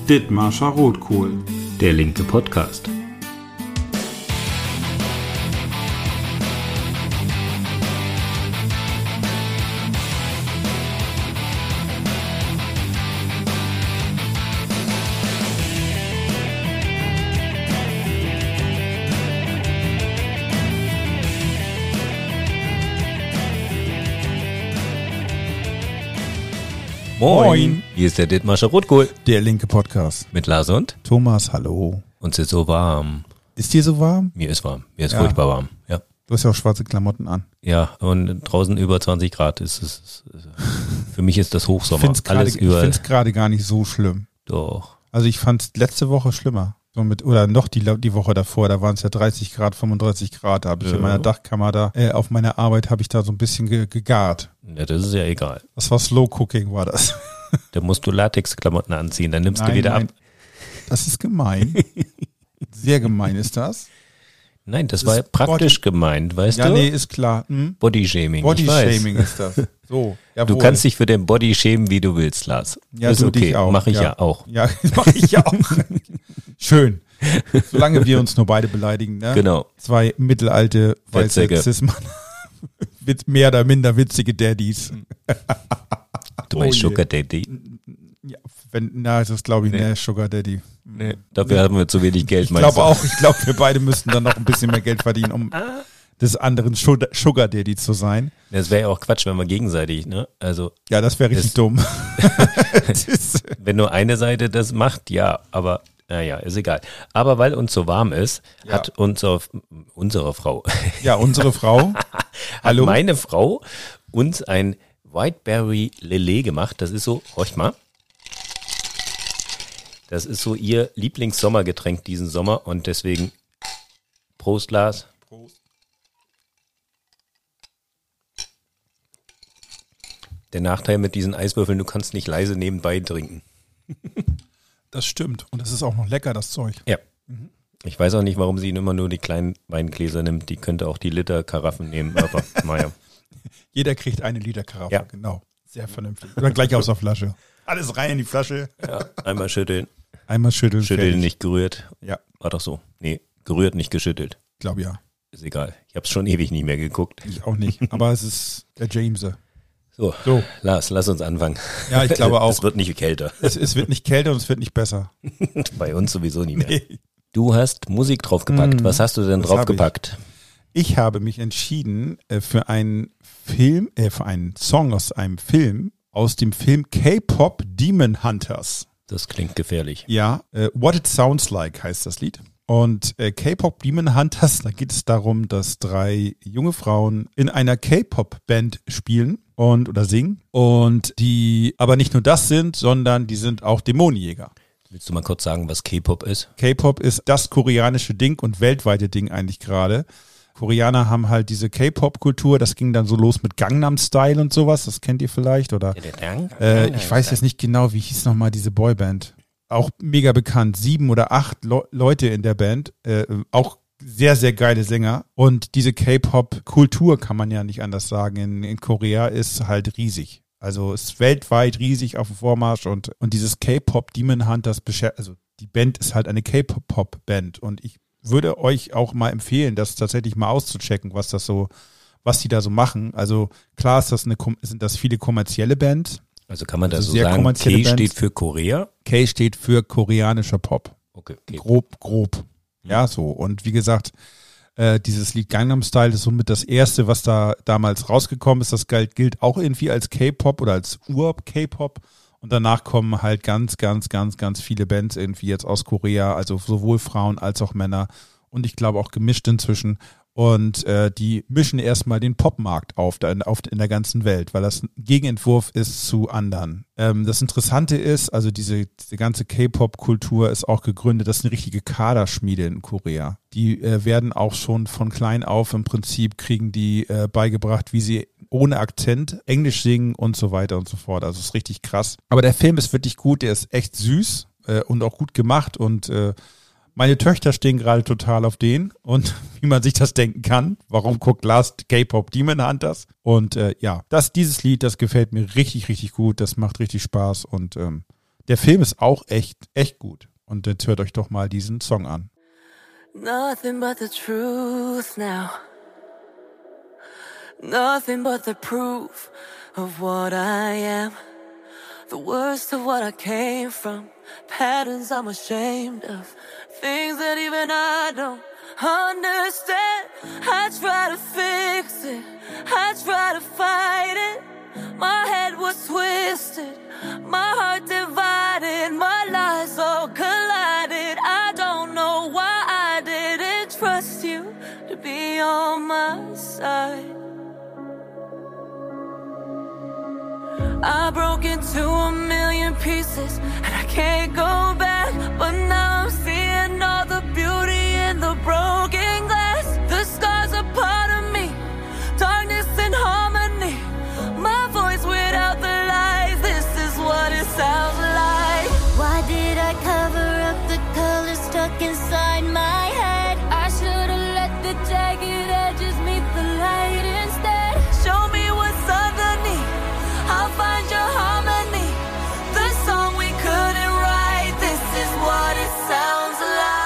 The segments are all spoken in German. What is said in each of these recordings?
Dithmarscher Rotkohl. Der linke Podcast. Moin, hier ist der Dithmarscher Rotkohl. Der linke Podcast. Mit Lars und Thomas, hallo. Uns ist so warm. Ist dir so warm? Mir ist warm. Mir ist furchtbar warm. Ja. Du hast ja auch schwarze Klamotten an. Ja, und draußen über 20 Grad ist es. Für mich ist das Hochsommer. Ich finde es gerade gar nicht so schlimm. Doch. Also ich fand es letzte Woche schlimmer. Oder noch die Woche davor, da waren es ja 30 Grad, 35 Grad. Da habe ich in meiner Dachkammer da, auf meiner Arbeit habe ich da so ein bisschen gegart. Ja, das ist ja egal. Das war Slow Cooking, war das. Da musst du Latexklamotten anziehen, dann nimmst du wieder ab. Das ist gemein. Sehr gemein ist das. Nein, das war praktisch gemeint, weißt du? Ja, nee, ist klar. Bodyshaming. Bodyshaming ist das. So, jawohl. Du kannst dich für den Body schämen, wie du willst, Lars. Ja, ist du okay. dich auch. Mach ich ja auch. Ja, mache ich ja auch. Schön. Solange wir uns nur beide beleidigen, ne? Genau. Zwei mittelalte, weiße Cis-Mann. Mehr oder minder witzige Daddies. Du meinst Sugar Daddy? Ja, das glaube ich, nee. Sugar Daddy. Nee, dafür haben wir zu wenig Geld. Ich glaube auch, wir beide müssten dann noch ein bisschen mehr Geld verdienen, um des anderen Sugar Daddy zu sein. Das wäre ja auch Quatsch, wenn wir gegenseitig, ne? Also. Ja, das wäre richtig dumm. Wenn nur eine Seite das macht, ja, aber naja, ist egal. Aber weil uns so warm ist, hat unsere Frau. Ja, unsere Frau. Hallo. Hat meine Frau uns ein Whiteberry Lillet gemacht. Das ist so, horcht mal. Das ist so ihr Lieblingssommergetränk diesen Sommer und deswegen Prost, Lars. Prost. Der Nachteil mit diesen Eiswürfeln, du kannst nicht leise nebenbei trinken. Das stimmt. Und das ist auch noch lecker, das Zeug. Ja. Ich weiß auch nicht, warum sie immer nur die kleinen Weingläser nimmt. Die könnte auch die Liter-Karaffen nehmen. Aber naja. Jeder kriegt eine Liter-Karaffe, genau. Sehr vernünftig. Oder gleich aus der Flasche. Alles rein in die Flasche. Ja, einmal schütteln. Einmal schütteln. Schütteln, fertig. Nicht gerührt. Ja. War doch so. Nee, gerührt, nicht geschüttelt. Ich glaube ja. Ist egal. Ich habe es schon ewig nicht mehr geguckt. Ich auch nicht. Aber es ist der James. So. Lass uns anfangen. Ja, ich glaube auch. Es wird nicht kälter. Es wird nicht kälter und es wird nicht besser. Bei uns sowieso nicht mehr. Nee. Du hast Musik draufgepackt. Was hast du denn draufgepackt? Ich habe mich entschieden für einen Film, für einen Song aus einem Film, aus dem Film K-Pop Demon Hunters. Das klingt gefährlich. Ja, What It Sounds Like heißt das Lied. Und K-Pop Demon Hunters, da geht es darum, dass 3 junge Frauen in einer K-Pop-Band spielen oder singen. Und die aber nicht nur das sind, sondern die sind auch Dämonenjäger. Willst du mal kurz sagen, was K-Pop ist? K-Pop ist das koreanische Ding und weltweite Ding eigentlich gerade. Koreaner haben halt diese K-Pop-Kultur, das ging dann so los mit Gangnam Style und sowas, das kennt ihr vielleicht, oder? Ich weiß jetzt nicht genau, wie hieß nochmal diese Boyband. Auch mega bekannt, 7 oder 8 Leute in der Band, auch sehr, sehr geile Sänger. Und diese K-Pop-Kultur, kann man ja nicht anders sagen, in Korea ist halt riesig. Also ist weltweit riesig auf dem Vormarsch und dieses K-Pop Demon Hunters, also die Band ist halt eine K-Pop-Band und ich würde euch auch mal empfehlen, das tatsächlich mal auszuchecken, was die da so machen. Also klar sind das viele kommerzielle Bands. Also kann man da so sagen, K steht für Korea? K steht für koreanischer Pop. Okay. Grob. Ja, so. Und wie gesagt, dieses Lied Gangnam Style ist somit das erste, was da damals rausgekommen ist. Das gilt auch irgendwie als K-Pop oder als Ur-K-Pop. Und danach kommen halt ganz, ganz, ganz, ganz viele Bands irgendwie jetzt aus Korea, also sowohl Frauen als auch Männer und ich glaube auch gemischt inzwischen. Und die mischen erstmal den Popmarkt auf in der ganzen Welt, weil das ein Gegenentwurf ist zu anderen. Das Interessante ist, also diese ganze K-Pop-Kultur ist auch gegründet, das ist eine richtige Kaderschmiede in Korea. Die werden auch schon von klein auf im Prinzip kriegen die beigebracht, wie sie ohne Akzent Englisch singen und so weiter und so fort. Also ist richtig krass. Aber der Film ist wirklich gut, der ist echt süß und auch gut gemacht und meine Töchter stehen gerade total auf den und wie man sich das denken kann, warum guckt Lars K-Pop Demon Hunters? Und dieses Lied, das gefällt mir richtig, richtig gut, das macht richtig Spaß und Der Film ist auch echt gut. Und jetzt hört euch doch mal diesen Song an. Nothing but the truth now. Nothing but the proof of what I am. The worst of what I came from. Patterns I'm ashamed of. Things that even I don't understand. I try to fix it. I try to fight it. My head was twisted. My heart divided. My lies all collided. I don't know why I didn't trust you to be on my side. I broke into a million pieces and I can't go back. But now I'm seeing all the beauty in the broken glass. The scars are part of me, darkness and harmony. My voice without the lies, this is what it sounds like. Why did I cover up the color stuck inside my head? I should've let the jagged edges meet the light instead. Show me what's underneath, I'll find your harmony. The song we couldn't write, this is what it sounds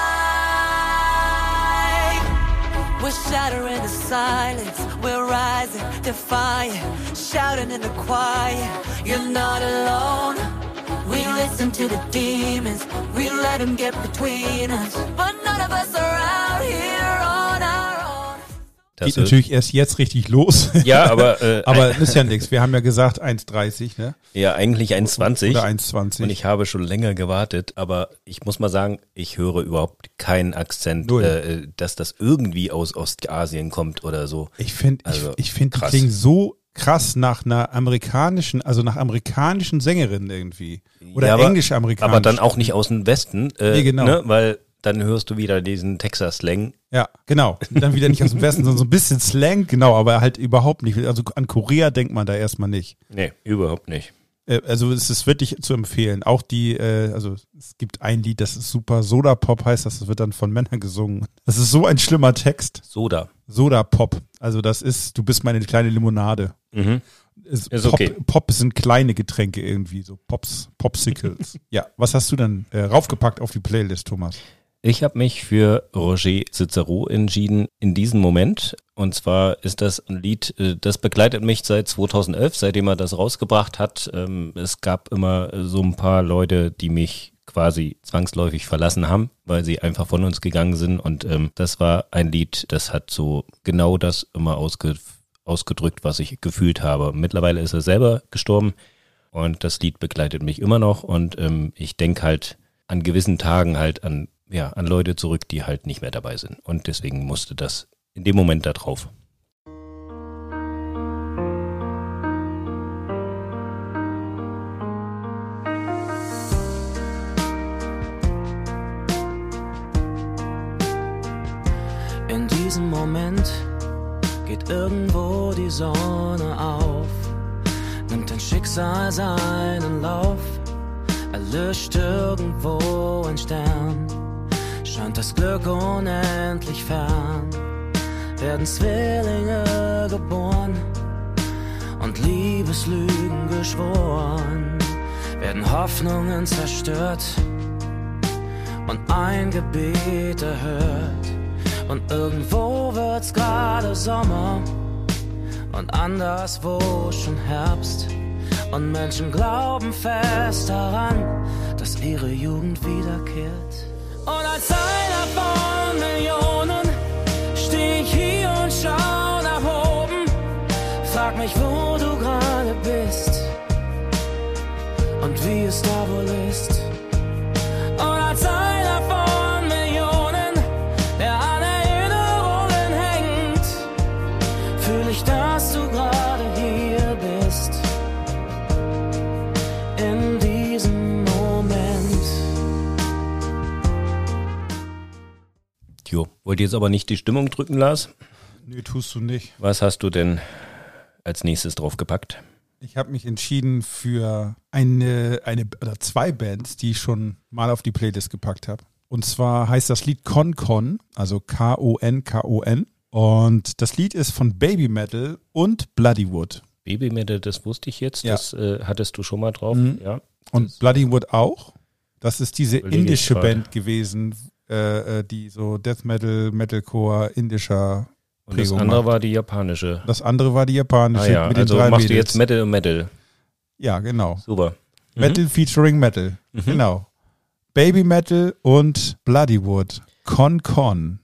like. We're shattering the silence, we're rising, defiant, shouting in the quiet. You're not alone. We listen to the demons, we let them get between us. But none of us are out here on our own. Geht natürlich erst jetzt richtig los. Ja, aber aber ist ja nichts. Wir haben ja gesagt 1,30, ne? Ja, eigentlich 1,20. Oder 1,20. Und ich habe schon länger gewartet, aber ich muss mal sagen, ich höre überhaupt keinen Akzent, dass das irgendwie aus Ostasien kommt oder so. Ich finde, die klingen so krass nach einer amerikanischen, also nach amerikanischen Sängerinnen irgendwie. Oder ja, englisch-amerikanisch. Aber dann auch nicht aus dem Westen, nee, genau. Ne? Weil dann hörst du wieder diesen Texas-Slang. Ja, genau. Dann wieder nicht aus dem Westen, sondern so ein bisschen Slang, genau, aber halt überhaupt nicht. Also an Korea denkt man da erstmal nicht. Nee, überhaupt nicht. Also es ist wirklich zu empfehlen. Auch also es gibt ein Lied, das ist super, Soda Pop heißt das wird dann von Männern gesungen. Das ist so ein schlimmer Text. Soda Pop. Also das ist, du bist meine kleine Limonade. Mhm. Ist Pop, okay. Pop sind kleine Getränke irgendwie, so Popsicles. Ja, was hast du denn raufgepackt auf die Playlist, Thomas? Ich habe mich für Roger Cicero entschieden in diesem Moment. Und zwar ist das ein Lied, das begleitet mich seit 2011, seitdem er das rausgebracht hat. Es gab immer so ein paar Leute, die mich quasi zwangsläufig verlassen haben, weil sie einfach von uns gegangen sind. Und das war ein Lied, das hat so genau das immer ausgedrückt, was ich gefühlt habe. Mittlerweile ist er selber gestorben und das Lied begleitet mich immer noch. Und ich denke halt an gewissen Tagen halt an Leute zurück, die halt nicht mehr dabei sind. Und deswegen musste das in dem Moment da drauf. In diesem Moment geht irgendwo die Sonne auf, nimmt dein Schicksal seinen Lauf, erlischt irgendwo ein Stern, scheint das Glück unendlich fern, werden Zwillinge geboren und Liebeslügen geschworen, werden Hoffnungen zerstört und ein Gebet erhört. Und irgendwo wird's gerade Sommer und anderswo schon Herbst. Und Menschen glauben fest daran, dass ihre Jugend wiederkehrt. Und als einer von Millionen steh ich hier und schau nach oben. Frag mich, wo du gerade bist und wie es da wohl ist. Und als einer von Millionen, der an Erinnerungen hängt, fühl ich, dass du gerade hier bist. In diesem Moment. Jo, wollt ihr jetzt aber nicht die Stimmung drücken, Lars? Nö, tust du nicht. Was hast du denn als nächstes draufgepackt? Ich habe mich entschieden für eine oder zwei Bands, die ich schon mal auf die Playlist gepackt habe. Und zwar heißt das Lied Kon Kon, also K-O-N-K-O-N. Und das Lied ist von Baby Metal und Bloodywood. Baby Metal, das wusste ich jetzt, Ja. das hattest du schon mal drauf. Mhm. Ja. Und Bloodywood auch? Das ist diese indische Band gewesen, die so Death Metal, Metalcore, indischer und das andere war die japanische. Das andere war die japanische mit den also 3 machst Mädels. Du jetzt Metal und Metal. Ja, genau. Super. Metal featuring Metal. Genau. Baby Metal und Bloodywood. Con.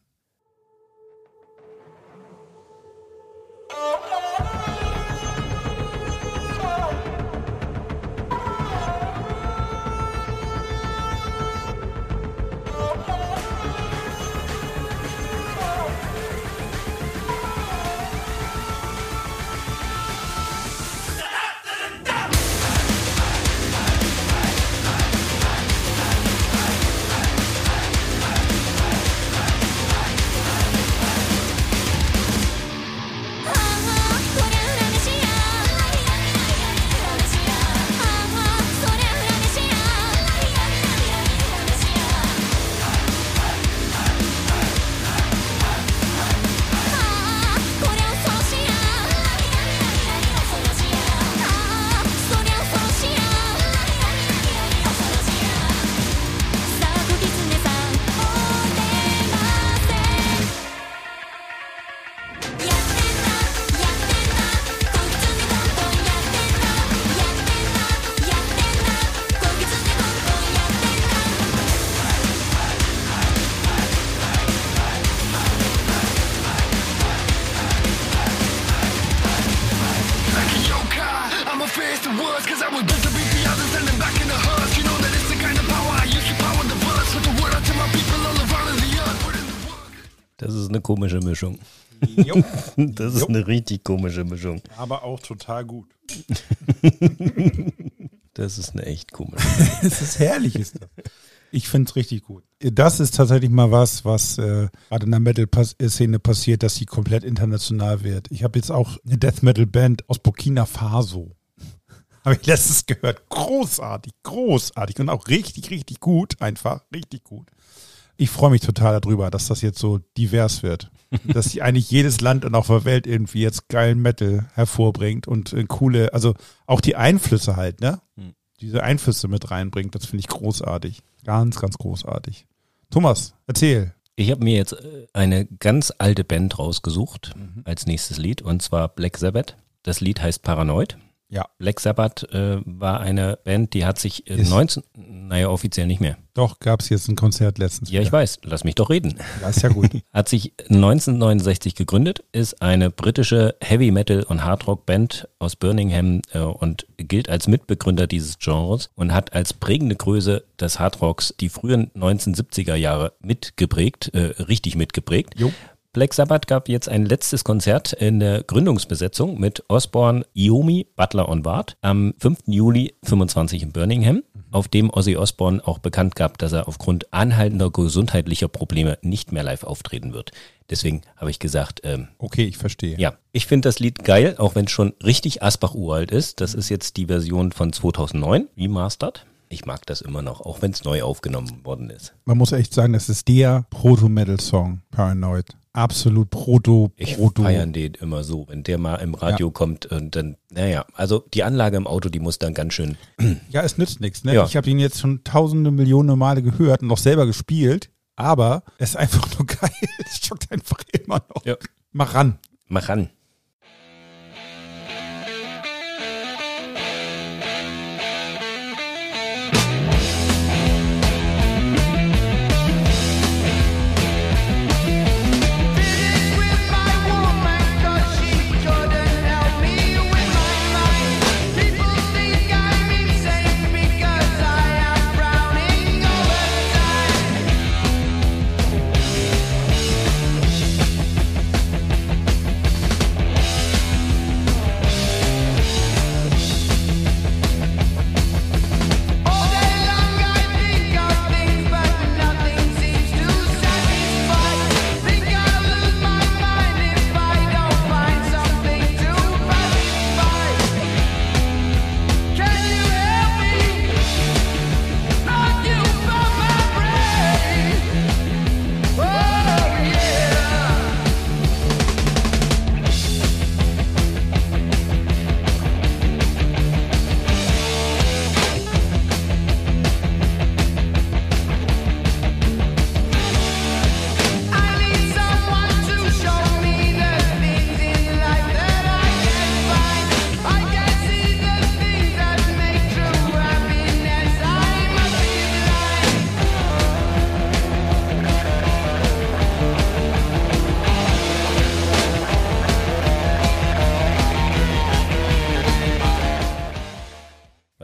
Das ist eine komische Mischung. Das ist eine richtig komische Mischung. Aber auch total gut. Das ist eine echt komische Mischung. Es ist herrlich, ist das. Ich finde es richtig gut. Das ist tatsächlich mal was gerade in der Metal-Szene passiert, dass sie komplett international wird. Ich habe jetzt auch eine Death-Metal-Band aus Burkina Faso. Habe ich letztens gehört. Großartig und auch richtig, richtig gut. Einfach richtig gut. Ich freue mich total darüber, dass das jetzt so divers wird. Dass sich eigentlich jedes Land und auf der Welt irgendwie jetzt geilen Metal hervorbringt und coole, also auch die Einflüsse halt, ne? Diese Einflüsse mit reinbringt, das finde ich großartig. Ganz, ganz großartig. Thomas, erzähl. Ich habe mir jetzt eine ganz alte Band rausgesucht als nächstes Lied und zwar Black Sabbath. Das Lied heißt Paranoid. Ja. Black Sabbath war eine Band, die hat sich offiziell nicht mehr. Doch, gab es jetzt ein Konzert letztens. Ja, ich weiß. Lass mich doch reden. Ja, ist ja gut. Hat sich 1969 gegründet, ist eine britische Heavy Metal und Hard Rock Band aus Birmingham und gilt als Mitbegründer dieses Genres und hat als prägende Größe des Hard Rocks die frühen 1970er Jahre mitgeprägt, richtig mitgeprägt. Jo. Black Sabbath gab jetzt ein letztes Konzert in der Gründungsbesetzung mit Osbourne, Iommi, Butler und Ward am 5. Juli 25 in Birmingham, auf dem Ozzy Osbourne auch bekannt gab, dass er aufgrund anhaltender gesundheitlicher Probleme nicht mehr live auftreten wird. Deswegen habe ich gesagt, okay, ich verstehe. Ja, ich finde das Lied geil, auch wenn es schon richtig Asbach-uralt ist. Das ist jetzt die Version von 2009, remastered. Ich mag das immer noch, auch wenn es neu aufgenommen worden ist. Man muss echt sagen, das ist der Proto-Metal-Song, Paranoid. Absolut Proto. Ich feiern den immer so, wenn der mal im Radio kommt und dann, also die Anlage im Auto, die muss dann ganz schön. Ja, es nützt nichts, ne? Ja. Ich habe ihn jetzt schon tausende Millionen Male gehört und noch selber gespielt, aber es ist einfach nur geil. Es schockt einfach immer noch. Ja. Mach ran.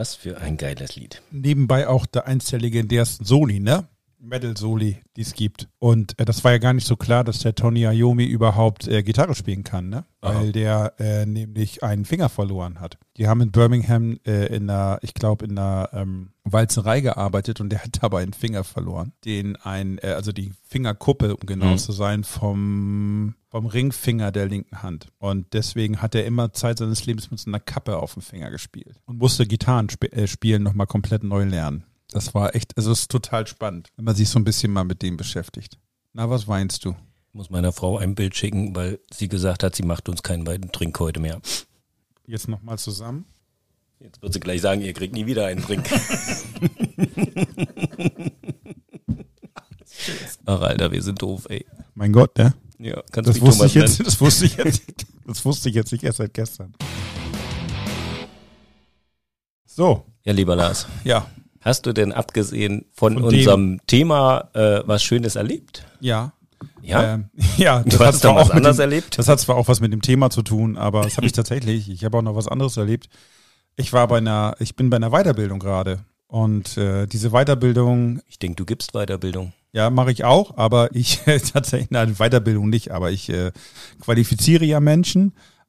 Was für ein geiles Lied. Nebenbei auch eins der legendärsten Soli, ne? Metal-Soli, die es gibt. Und das war ja gar nicht so klar, dass der Tony Iommi überhaupt Gitarre spielen kann, ne? Weil der nämlich einen Finger verloren hat. Die haben in Birmingham in einer Walzerei gearbeitet und der hat dabei einen Finger verloren. Also die Fingerkuppe, um genau zu sein, vom Ringfinger der linken Hand. Und deswegen hat er immer Zeit seines Lebens mit so einer Kappe auf dem Finger gespielt. Und musste Gitarren spielen nochmal komplett neu lernen. Das war echt, also es ist total spannend, wenn man sich so ein bisschen mal mit dem beschäftigt. Na, was weinst du? Ich muss meiner Frau ein Bild schicken, weil sie gesagt hat, sie macht uns keinen weiteren Trink heute mehr. Jetzt nochmal zusammen. Jetzt wird sie gleich sagen, ihr kriegt nie wieder einen Trink. Ach Alter, wir sind doof, ey. Mein Gott, ne? Ja, das wusste ich jetzt nicht erst seit gestern. So. Ja, lieber Lars. Ja. Hast du denn abgesehen von unserem Thema was Schönes erlebt? Ja. Ja? Ja. Du hast doch was anderes erlebt? Das hat zwar auch was mit dem Thema zu tun, aber das habe ich tatsächlich. Ich habe auch noch was anderes erlebt. Ich bin bei einer Weiterbildung gerade. Und diese Weiterbildung... Ich denke, du gibst Weiterbildung. Ja, mache ich auch, aber ich tatsächlich, nein, Weiterbildung nicht, aber ich qualifiziere ja Menschen.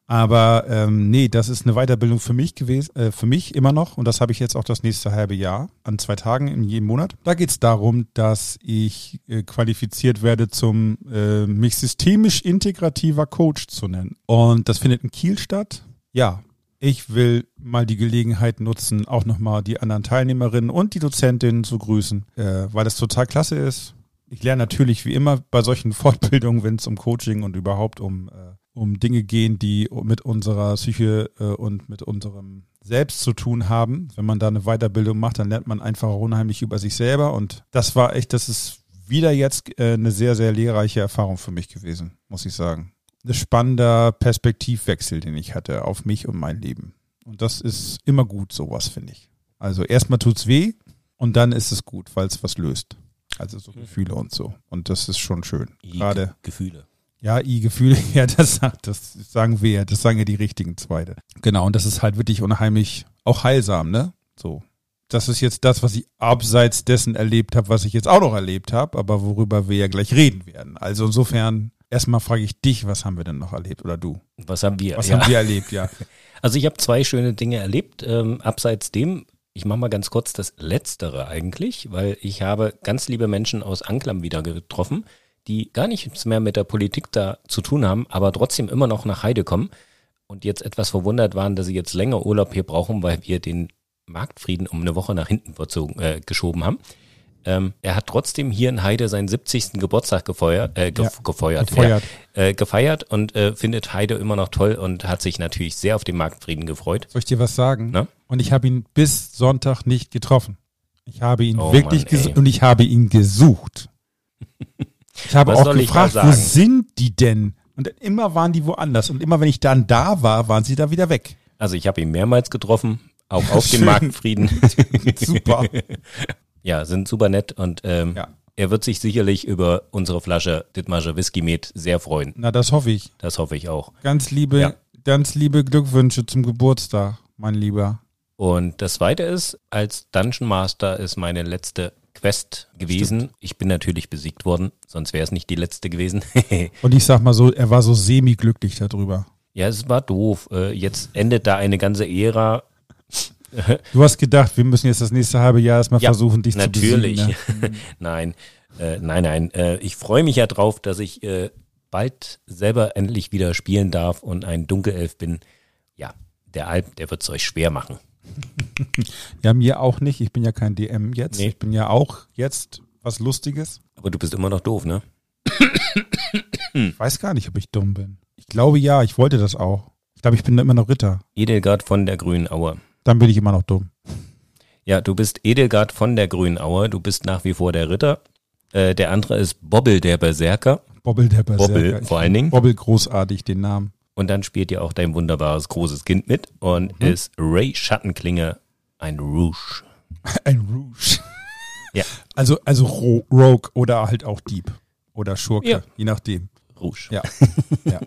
Aber nee, das ist eine Weiterbildung für mich gewesen, für mich immer noch. Und das habe ich jetzt auch das nächste halbe Jahr an 2 Tagen in jedem Monat. Da geht es darum, dass ich qualifiziert werde zum mich systemisch integrativer Coach zu nennen. Und das findet in Kiel statt. Ja, ich will mal die Gelegenheit nutzen, auch nochmal die anderen Teilnehmerinnen und die Dozentinnen zu grüßen, weil das total klasse ist. Ich lerne natürlich wie immer bei solchen Fortbildungen, wenn es um Coaching und überhaupt um Dinge gehen, die mit unserer Psyche und mit unserem Selbst zu tun haben. Wenn man da eine Weiterbildung macht, dann lernt man einfach unheimlich über sich selber. Und das ist wieder jetzt eine sehr, sehr lehrreiche Erfahrung für mich gewesen, muss ich sagen. Ein spannender Perspektivwechsel, den ich hatte auf mich und mein Leben. Und das ist immer gut, sowas, finde ich. Also erstmal tut's weh und dann ist es gut, weil es was löst. Also so Gefühle und so. Und das ist schon schön. Gerade Gefühle. Ja, Gefühle, ja, das sagen wir ja, das sagen ja die richtigen Zweite. Genau, und das ist halt wirklich unheimlich auch heilsam, ne? So. Das ist jetzt das, was ich abseits dessen erlebt habe, was ich jetzt auch noch erlebt habe, aber worüber wir ja gleich reden werden. Also insofern, erstmal frage ich dich, was haben wir denn noch erlebt oder du? Was haben wir erlebt, ja. Also ich habe 2 schöne Dinge erlebt, abseits dem, ich mache mal ganz kurz das Letztere eigentlich, weil ich habe ganz liebe Menschen aus Anklam wieder getroffen, die gar nichts mehr mit der Politik da zu tun haben, aber trotzdem immer noch nach Heide kommen und jetzt etwas verwundert waren, dass sie jetzt länger Urlaub hier brauchen, weil wir den Marktfrieden um eine Woche nach hinten geschoben haben. Er hat trotzdem hier in Heide seinen 70. Geburtstag gefeiert und findet Heide immer noch toll und hat sich natürlich sehr auf den Marktfrieden gefreut. Soll ich dir was sagen? Na? Und ich habe ihn bis Sonntag nicht getroffen. Ich habe ihn ich habe ihn gesucht. Ich habe auch gefragt, wo sind die denn? Und immer waren die woanders. Und immer wenn ich dann da war, waren sie da wieder weg. Also ich habe ihn mehrmals getroffen, auch auf dem Marktfrieden. Super. Ja, sind super nett und er wird sich sicherlich über unsere Flasche Dithmarscher Whisky Met sehr freuen. Na, das hoffe ich. Das hoffe ich auch. Ganz liebe Glückwünsche zum Geburtstag, mein Lieber. Und das Zweite ist, als Dungeon Master ist meine letzte Quest gewesen. Stimmt. Ich bin natürlich besiegt worden, sonst wäre es nicht die letzte gewesen. Und ich sag mal so, er war so semi-glücklich darüber. Ja, es war doof. Jetzt endet da eine ganze Ära. Du hast gedacht, wir müssen jetzt das nächste halbe Jahr erstmal versuchen, dich zu besiegen. Natürlich. Nein. Ich freue mich ja drauf, dass ich bald selber endlich wieder spielen darf und ein Dunkelelf bin. Ja, der Alp, der wird es euch schwer machen. Ja, mir auch nicht. Ich bin ja kein DM jetzt. Nee. Ich bin ja auch jetzt was Lustiges. Aber du bist immer noch doof, ne? Ich weiß gar nicht, ob ich dumm bin. Ich glaube ja, ich wollte das auch. Ich glaube, ich bin immer noch Ritter. Edelgard von der Grünen Aue. Dann bin ich immer noch dumm. Ja, du bist Edelgard von der Grünen Aue. Du bist nach wie vor der Ritter. Der andere ist Bobbel der Berserker. Bobbel der Berserker. Bobbel vor allen Dingen. Bobbel großartig, den Namen. Und dann spielt ja auch dein wunderbares großes Kind mit und ist Ray Schattenklinge ein Rouge. Ein Rouge. Ja. Also Rogue oder halt auch Dieb oder Schurke, Ja. je nachdem. Rouge. Ja. Ja.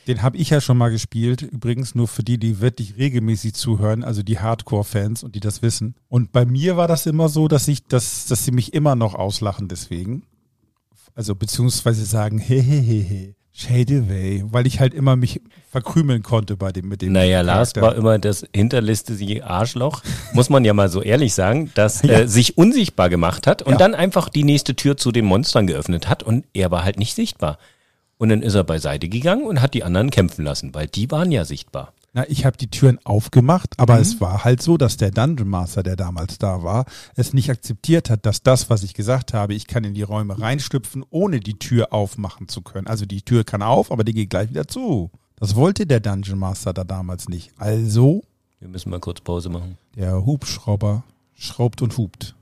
Den habe ich ja schon mal gespielt. Übrigens nur für die wirklich regelmäßig zuhören, also die Hardcore-Fans und die das wissen. Und bei mir war das immer so, dass sie mich immer noch auslachen deswegen. Also beziehungsweise sagen, hehehehe, shade away, weil ich halt immer mich verkrümeln konnte mit dem Naja, Lars war immer das hinterlistige Arschloch, muss man ja mal so ehrlich sagen, das sich unsichtbar gemacht hat und dann einfach die nächste Tür zu den Monstern geöffnet hat und er war halt nicht sichtbar. Und dann ist er beiseite gegangen und hat die anderen kämpfen lassen, weil die waren ja sichtbar. Na, ich habe die Türen aufgemacht, aber es war halt so, dass der Dungeon Master, der damals da war, es nicht akzeptiert hat, dass das, was ich gesagt habe, ich kann in die Räume reinstüpfen, ohne die Tür aufmachen zu können. Also die Tür kann auf, aber die geht gleich wieder zu. Das wollte der Dungeon Master da damals nicht. Also... Wir müssen mal kurz Pause machen. Der Hubschrauber schraubt und hupt.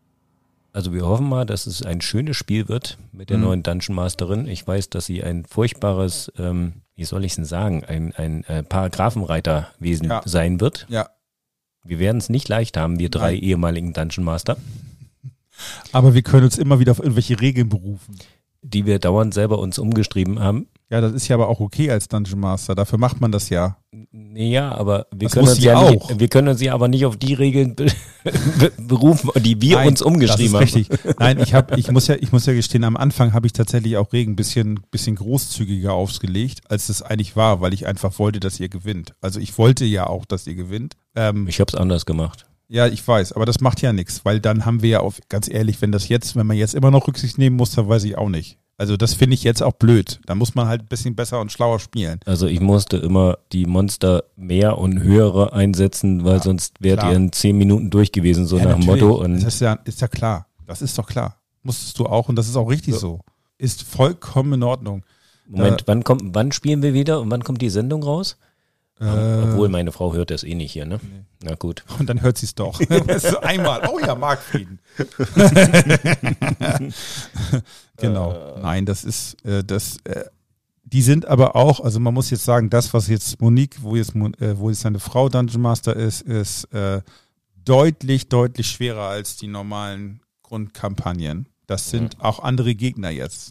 Also wir hoffen mal, dass es ein schönes Spiel wird mit der neuen Dungeon Masterin. Ich weiß, dass sie ein furchtbares, wie soll ich es denn sagen, ein Paragraphenreiterwesen sein wird. Ja. Wir werden es nicht leicht haben, wir 3 ehemaligen Dungeon Master. Aber wir können uns immer wieder auf irgendwelche Regeln berufen. Die wir dauernd selber uns umgeschrieben haben. Ja, das ist ja aber auch okay als Dungeon Master. Dafür macht man das ja. Ja, aber wir können uns ja aber nicht auf die Regeln berufen, die wir uns umgeschrieben haben. Das ist richtig. Nein, ich muss ja gestehen, am Anfang habe ich tatsächlich auch Regeln ein bisschen großzügiger ausgelegt, als es eigentlich war, weil ich einfach wollte, dass ihr gewinnt. Also ich wollte ja auch, dass ihr gewinnt. Ich habe es anders gemacht. Ja, ich weiß, aber das macht ja nichts, weil dann haben wir ja auch, ganz ehrlich, wenn man jetzt immer noch Rücksicht nehmen muss, dann weiß ich auch nicht. Also das finde ich jetzt auch blöd. Da muss man halt ein bisschen besser und schlauer spielen. Also ich musste immer die Monster mehr und höhere einsetzen, weil sonst wärt ihr in 10 Minuten durch gewesen, so nach dem Motto. Und das ist ja klar. Das ist doch klar. Musstest du auch und das ist auch richtig so. Ist vollkommen in Ordnung. Moment, wann spielen wir wieder und wann kommt die Sendung raus? Obwohl meine Frau hört das eh nicht hier, ne? Nee. Na gut. Und dann hört sie es doch. Einmal. Oh ja, Marktfrieden. Genau. Nein, das ist die sind aber auch, also man muss jetzt sagen, das, was jetzt Monique, wo jetzt seine Frau Dungeon Master ist deutlich, deutlich schwerer als die normalen Grundkampagnen. Das sind auch andere Gegner jetzt.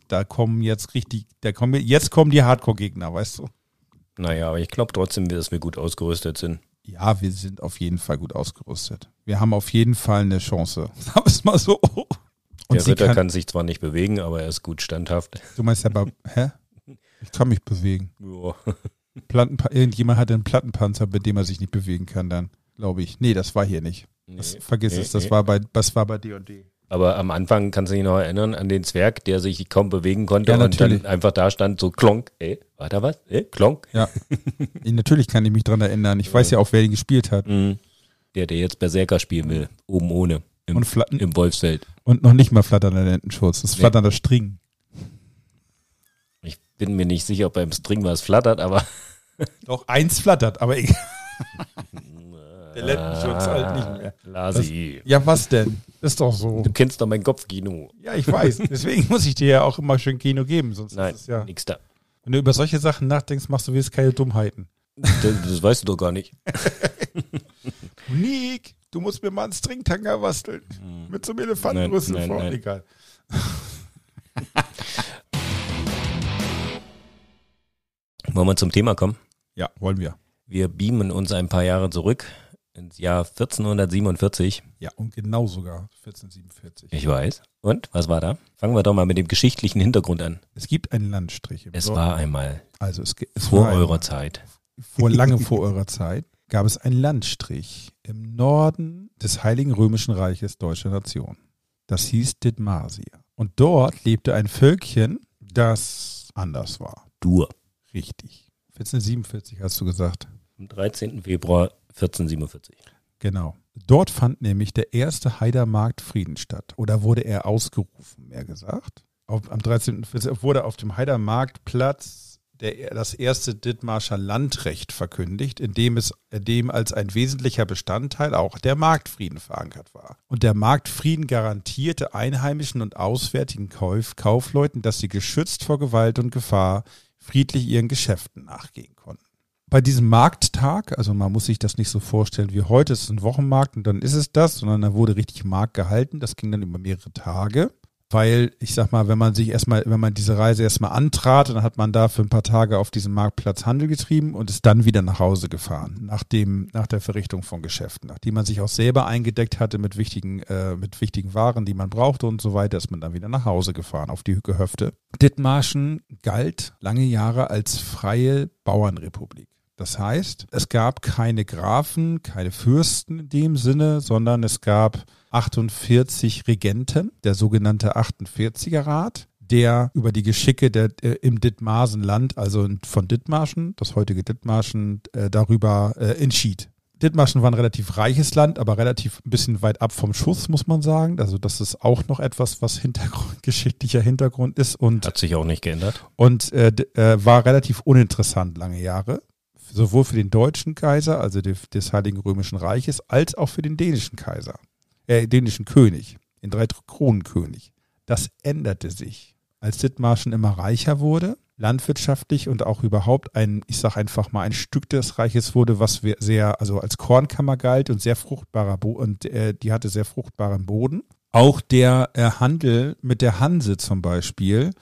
Jetzt kommen die Hardcore-Gegner, weißt du? Naja, aber ich glaube trotzdem, dass wir gut ausgerüstet sind. Ja, wir sind auf jeden Fall gut ausgerüstet. Wir haben auf jeden Fall eine Chance. Sagen wir es mal so. Und der Ritter kann sich zwar nicht bewegen, aber er ist gut standhaft. Du meinst aber, hä? Ich kann mich bewegen. Ja. Irgendjemand hat einen Plattenpanzer, bei dem er sich nicht bewegen kann dann, glaube ich. Nee, das war hier nicht. Vergiss es, das war bei D&D. Aber am Anfang kannst du dich noch erinnern an den Zwerg, der sich kaum bewegen konnte und dann einfach da stand, so klonk, war da was? Klonk? Ja, natürlich kann ich mich dran erinnern. Ich weiß ja auch, wer ihn gespielt hat. Der jetzt Berserker spielen will, oben ohne, im Wolfsfeld. Und noch nicht mal flatternder Lendenschutz, das flatternder String. Ich bin mir nicht sicher, ob beim String was flattert, aber... Doch, eins flattert, aber egal. Der Lendenschutz halt nicht mehr. Lasi. Ja, was denn? Ist doch so. Du kennst doch mein Kopfkino. Ja, ich weiß. Deswegen muss ich dir ja auch immer schön Kino geben. Sonst Nein, ist es ja, nix da. Wenn du über solche Sachen nachdenkst, machst du jetzt keine Dummheiten. Das weißt du doch gar nicht. Nick, du musst mir mal einen Stringtanger basteln. Mit so einem Elefantenrüssel vorne. Nein. Egal. Wollen wir zum Thema kommen? Ja, wollen wir. Wir beamen uns ein paar Jahre zurück ins Jahr 1447. Ja, und genau sogar 1447. Ich weiß. Und, was war da? Fangen wir doch mal mit dem geschichtlichen Hintergrund an. Es gibt einen Landstrich. Es war einmal. Also es vor eurer Zeit. Lange vor eurer Zeit gab es einen Landstrich im Norden des Heiligen Römischen Reiches Deutscher Nation. Das hieß Dithmarsia. Und dort lebte ein Völkchen, das anders war. Dur. Richtig. 1447 hast du gesagt. Am 13. Februar 1447. Genau. Dort fand nämlich der erste Heidermarkt-Frieden statt. Oder wurde er ausgerufen, mehr gesagt. Am 13. wurde auf dem Heidermarktplatz das erste Dithmarscher Landrecht verkündigt, in dem als ein wesentlicher Bestandteil auch der Marktfrieden verankert war. Und der Marktfrieden garantierte einheimischen und auswärtigen Kaufleuten, dass sie geschützt vor Gewalt und Gefahr friedlich ihren Geschäften nachgehen konnten. Bei diesem Markttag, also man muss sich das nicht so vorstellen wie heute, es ist ein Wochenmarkt und dann ist es das, sondern da wurde richtig Markt gehalten, das ging dann über mehrere Tage. weil ich sag mal, wenn man diese Reise erstmal antrat, dann hat man da für ein paar Tage auf diesem Marktplatz Handel getrieben und ist dann wieder nach Hause gefahren, nach der Verrichtung von Geschäften, nachdem man sich auch selber eingedeckt hatte mit wichtigen Waren, die man brauchte und so weiter, ist man dann wieder nach Hause gefahren auf die Gehöfte. Dithmarschen galt lange Jahre als freie Bauernrepublik. Das heißt, es gab keine Grafen, keine Fürsten in dem Sinne, sondern es gab 48 Regenten, der sogenannte 48er Rat, der über die Geschicke im Dithmarsenland, also von Dithmarschen, das heutige Dithmarschen, darüber entschied. Dithmarschen war ein relativ reiches Land, aber relativ ein bisschen weit ab vom Schuss, muss man sagen. Also das ist auch noch etwas, was geschichtlicher Hintergrund ist. Und hat sich auch nicht geändert. Und war relativ uninteressant lange Jahre. Sowohl für den deutschen Kaiser, also des Heiligen Römischen Reiches, als auch für den dänischen Kaiser, dänischen König, den 3-Kronen-König. Das änderte sich, als Dithmarschen immer reicher wurde, landwirtschaftlich und auch überhaupt ein Stück des Reiches wurde, was also als Kornkammer galt und sehr fruchtbarer die hatte sehr fruchtbaren Boden. Auch der Handel mit der Hanse zum Beispiel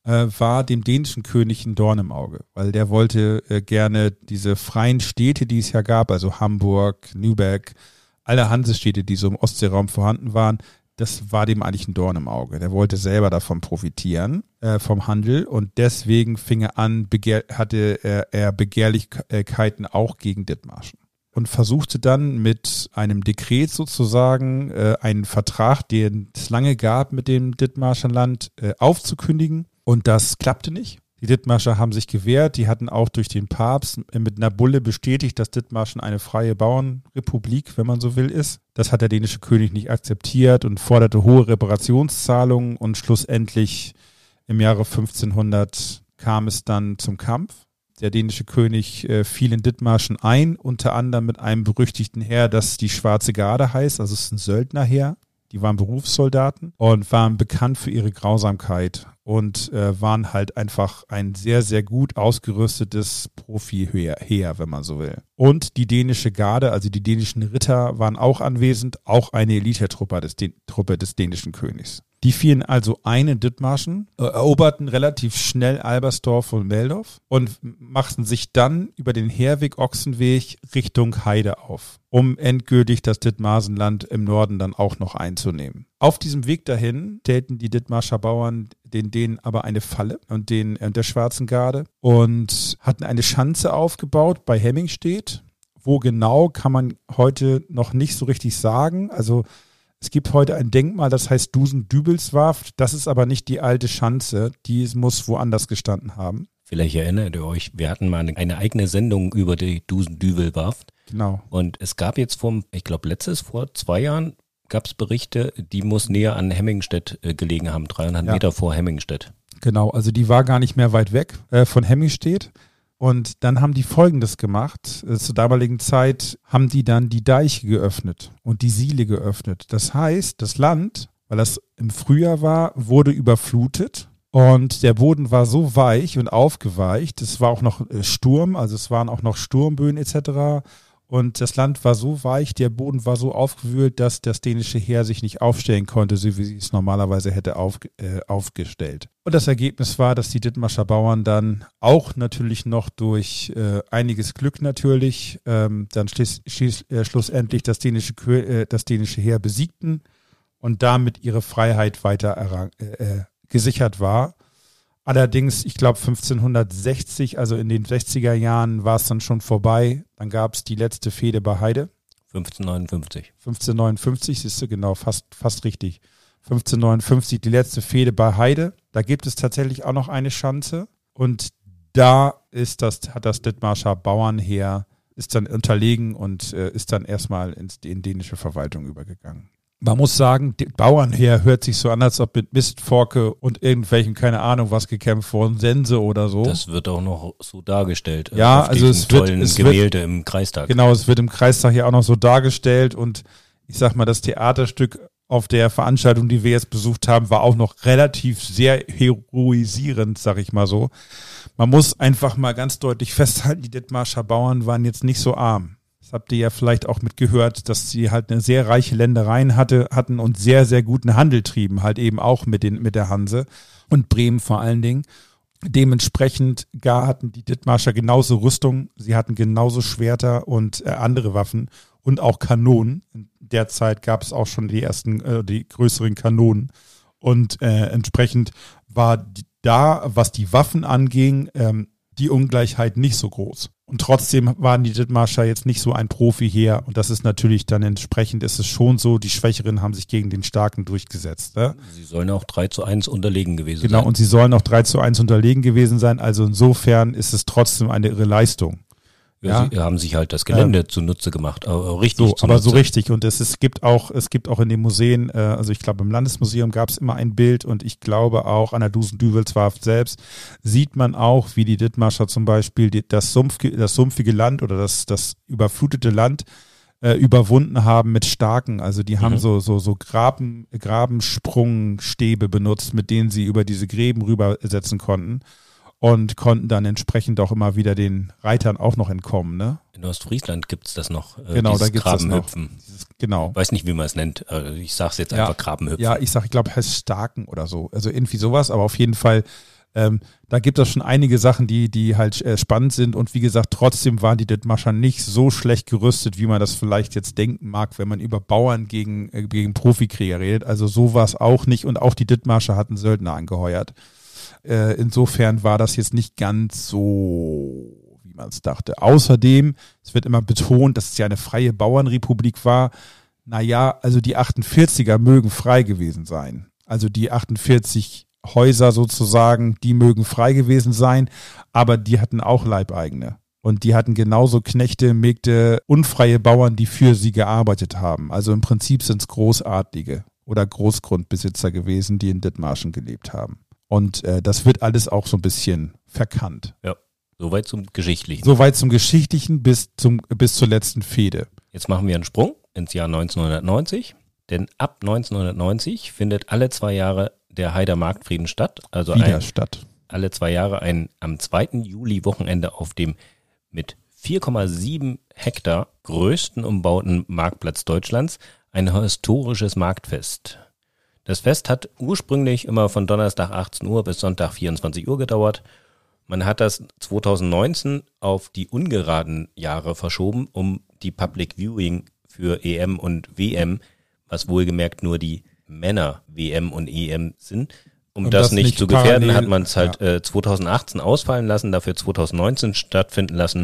war dem dänischen König ein Dorn im Auge, weil der wollte gerne diese freien Städte, die es ja gab, also Hamburg, Lübeck, alle Hansestädte, die so im Ostseeraum vorhanden waren, das war dem eigentlich ein Dorn im Auge. Der wollte selber davon profitieren, vom Handel, und deswegen fing er an, hatte er Begehrlichkeiten auch gegen Dithmarschen und versuchte dann mit einem Dekret sozusagen einen Vertrag, den es lange gab mit dem Dithmarschenland, aufzukündigen. Und das klappte nicht. Die Dithmarscher haben sich gewehrt. Die hatten auch durch den Papst mit einer Bulle bestätigt, dass Dithmarschen eine freie Bauernrepublik, wenn man so will, ist. Das hat der dänische König nicht akzeptiert und forderte hohe Reparationszahlungen. Und schlussendlich im Jahre 1500 kam es dann zum Kampf. Der dänische König fiel in Dithmarschen ein, unter anderem mit einem berüchtigten Heer, das die Schwarze Garde heißt. Also es ist ein Söldnerheer. Die waren Berufssoldaten und waren bekannt für ihre Grausamkeit und waren halt einfach ein sehr, sehr gut ausgerüstetes Profi-Heer, wenn man so will. Und die dänische Garde, also die dänischen Ritter, waren auch anwesend, auch eine Elitetruppe des dänischen Königs. Die fielen also ein in Dithmarschen, eroberten relativ schnell Albersdorf und Meldorf und machten sich dann über den Herweg-Ochsenweg Richtung Heide auf, um endgültig das Dithmarsenland im Norden dann auch noch einzunehmen. Auf diesem Weg dahin stellten die Dithmarscher Bauern denen aber eine Falle und der Schwarzen Garde und hatten eine Schanze aufgebaut bei Hemmingstedt. Wo genau, kann man heute noch nicht so richtig sagen. Also es gibt heute ein Denkmal, das heißt Dusen-Dübelswarft. Das ist aber nicht die alte Schanze. Die muss woanders gestanden haben. Vielleicht erinnert ihr euch, wir hatten mal eine eigene Sendung über die Dusen-Dübelwarft. Genau. Und es gab jetzt vor 2 Jahren, gab es Berichte, die muss näher an Hemmingstedt gelegen haben, 3,5 Meter vor Hemmingstedt. Genau, also die war gar nicht mehr weit weg von Hemmingstedt. Und dann haben die Folgendes gemacht. Zur damaligen Zeit haben die dann die Deiche geöffnet und die Siele geöffnet. Das heißt, das Land, weil das im Frühjahr war, wurde überflutet und der Boden war so weich und aufgeweicht. Es war auch noch Sturm, also es waren auch noch Sturmböen etc. Und das Land war so weich, der Boden war so aufgewühlt, dass das dänische Heer sich nicht aufstellen konnte, so wie sie es normalerweise hätte aufgestellt. Und das Ergebnis war, dass die Dithmarscher Bauern dann auch natürlich noch durch einiges Glück natürlich dann schlussendlich das dänische Heer besiegten und damit ihre Freiheit weiter gesichert war. Allerdings, ich glaube 1560, also in den 60er Jahren war es dann schon vorbei. Dann gab es die letzte Fehde bei Heide. 1559, siehst du, genau, fast richtig. 1559 die letzte Fehde bei Heide. Da gibt es tatsächlich auch noch eine Schanze. Und da hat das Dithmarscher Bauernheer ist dann unterlegen und ist dann erstmal in dänische Verwaltung übergegangen. Man muss sagen, Bauernheer hört sich so an, als ob mit Mistforke und irgendwelchen, keine Ahnung, was gekämpft worden, Sense oder so. Das wird auch noch so dargestellt. Ja, also es Gemälde im Kreistag. Genau, es wird im Kreistag ja auch noch so dargestellt und ich sag mal, das Theaterstück auf der Veranstaltung, die wir jetzt besucht haben, war auch noch relativ sehr heroisierend, sag ich mal so. Man muss einfach mal ganz deutlich festhalten, die Dithmarscher Bauern waren jetzt nicht so arm. das habt ihr ja vielleicht auch mitgehört, dass sie halt eine sehr reiche Ländereien hatten und sehr, sehr guten Handel trieben, halt eben auch mit der Hanse und Bremen vor allen Dingen. Dementsprechend hatten die Dithmarscher genauso Rüstung, sie hatten genauso Schwerter und andere Waffen und auch Kanonen. In der Zeit gab es auch schon die größeren Kanonen und entsprechend war was die Waffen anging, die Ungleichheit nicht so groß. Und trotzdem waren die Dithmarscher jetzt nicht so ein Profi-Heer. Und das ist natürlich dann entsprechend, ist es schon so, die Schwächeren haben sich gegen den Starken durchgesetzt. Ne? Sie sollen auch 3:1 unterlegen gewesen sein. Genau, und sie sollen auch 3:1 unterlegen gewesen sein. Also insofern ist es trotzdem eine irre Leistung. Ja, sie haben sich halt das Gelände zunutze gemacht, aber so richtig. Und es gibt auch in den Museen, also ich glaube im Landesmuseum gab es immer ein Bild und ich glaube auch an der Dusen-Düvelswarft selbst sieht man auch, wie die Dithmarscher zum Beispiel das sumpfige Land oder das überflutete Land überwunden haben mit Staken. Also die haben so Grabensprungstäbe benutzt, mit denen sie über diese Gräben rübersetzen konnten. Und konnten dann entsprechend auch immer wieder den Reitern auch noch entkommen, ne? In Ostfriesland gibt's das noch, genau, da gibt's Grabenhüpfen. Das noch. Genau. Ich weiß nicht, wie man es nennt. Ich sag's jetzt einfach Grabenhüpfen. Ja, ich glaube, heißt Staken oder so. Also irgendwie sowas, aber auf jeden Fall, da gibt es schon einige Sachen, die halt spannend sind. Und wie gesagt, trotzdem waren die Dithmarscher nicht so schlecht gerüstet, wie man das vielleicht jetzt denken mag, wenn man über Bauern gegen Profikrieger redet. Also so war es auch nicht. Und auch die Dithmarscher hatten Söldner angeheuert. Insofern war das jetzt nicht ganz so, wie man es dachte. Außerdem, es wird immer betont, dass es ja eine freie Bauernrepublik war. Naja, also die 48er mögen frei gewesen sein. Also die 48 Häuser sozusagen, die mögen frei gewesen sein, aber die hatten auch Leibeigene. Und die hatten genauso Knechte, Mägde, unfreie Bauern, die für sie gearbeitet haben. Also im Prinzip sind es Großadlige oder Großgrundbesitzer gewesen, die in Dithmarschen gelebt haben. Und das wird alles auch so ein bisschen verkannt. Ja, soweit zum Geschichtlichen. Soweit zum Geschichtlichen bis zur letzten Fehde. Jetzt machen wir einen Sprung ins Jahr 1990. Denn ab 1990 findet alle 2 Jahre der Haider Marktfrieden statt. Also alle 2 Jahre am 2. Juli-Wochenende auf dem mit 4,7 Hektar größten umbauten Marktplatz Deutschlands ein historisches Marktfest. Das Fest hat ursprünglich immer von Donnerstag 18 Uhr bis Sonntag 24 Uhr gedauert. Man hat das 2019 auf die ungeraden Jahre verschoben, um die Public Viewing für EM und WM, was wohlgemerkt nur die Männer WM und EM sind. Um das nicht zu gefährden, hat man es halt 2018 ausfallen lassen, dafür 2019 stattfinden lassen.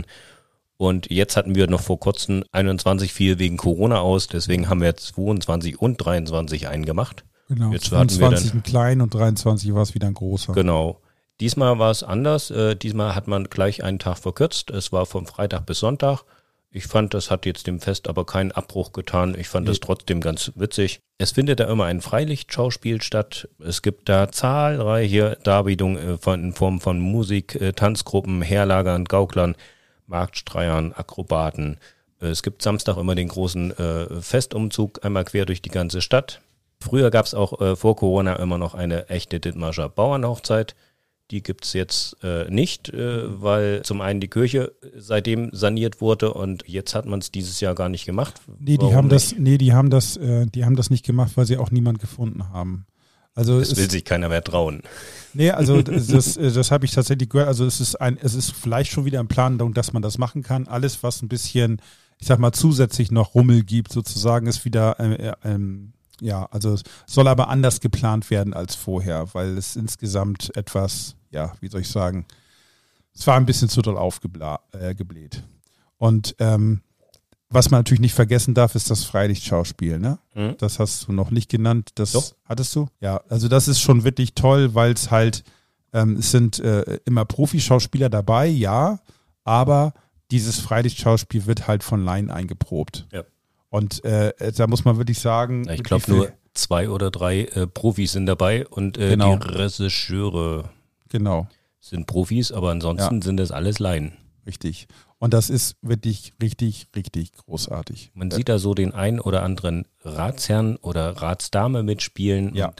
Und jetzt hatten wir noch vor kurzem 21 fiel wegen Corona aus, deswegen haben wir jetzt 22 und 23 eingemacht. Genau, jetzt 22 ein klein und 23 war es wieder ein großer. Genau. Diesmal war es anders. Diesmal hat man gleich einen Tag verkürzt. Es war vom Freitag bis Sonntag. Ich fand, das hat jetzt dem Fest aber keinen Abbruch getan. Ich fand das trotzdem ganz witzig. Es findet da immer ein Freilichtschauspiel statt. Es gibt da zahlreiche Darbietungen in Form von Musik, Tanzgruppen, Heerlagern, Gauklern, Marktstreiern, Akrobaten. Es gibt Samstag immer den großen Festumzug einmal quer durch die ganze Stadt. Früher gab es auch vor Corona immer noch eine echte Dithmarscher Bauernhochzeit. Die gibt's jetzt nicht, weil zum einen die Kirche seitdem saniert wurde und jetzt hat man es dieses Jahr gar nicht gemacht. Die haben das nicht gemacht, weil sie auch niemand gefunden haben. Also es will sich keiner mehr trauen. Nee, also das habe ich tatsächlich gehört. Also es ist vielleicht schon wieder ein Plan, dass man das machen kann. Alles, was ein bisschen, ich sag mal, zusätzlich noch Rummel gibt, sozusagen, ist wieder also es soll aber anders geplant werden als vorher, weil es insgesamt etwas, wie soll ich sagen, es war ein bisschen zu doll aufgebläht. Und was man natürlich nicht vergessen darf, ist das Freilichtschauspiel, ne? Mhm. Das hast du noch nicht genannt. Das hattest du? Ja, also das ist schon wirklich toll, weil es halt, es sind immer Profischauspieler dabei, ja, aber dieses Freilichtschauspiel wird halt von Laien eingeprobt. Ja. Und da muss man wirklich sagen, ich glaube nur 2 oder 3 Profis sind dabei und die Regisseure sind Profis, aber ansonsten sind das alles Laien. Richtig. Und das ist wirklich richtig, richtig großartig. Man sieht da so den einen oder anderen Ratsherrn oder Ratsdame mitspielen und dann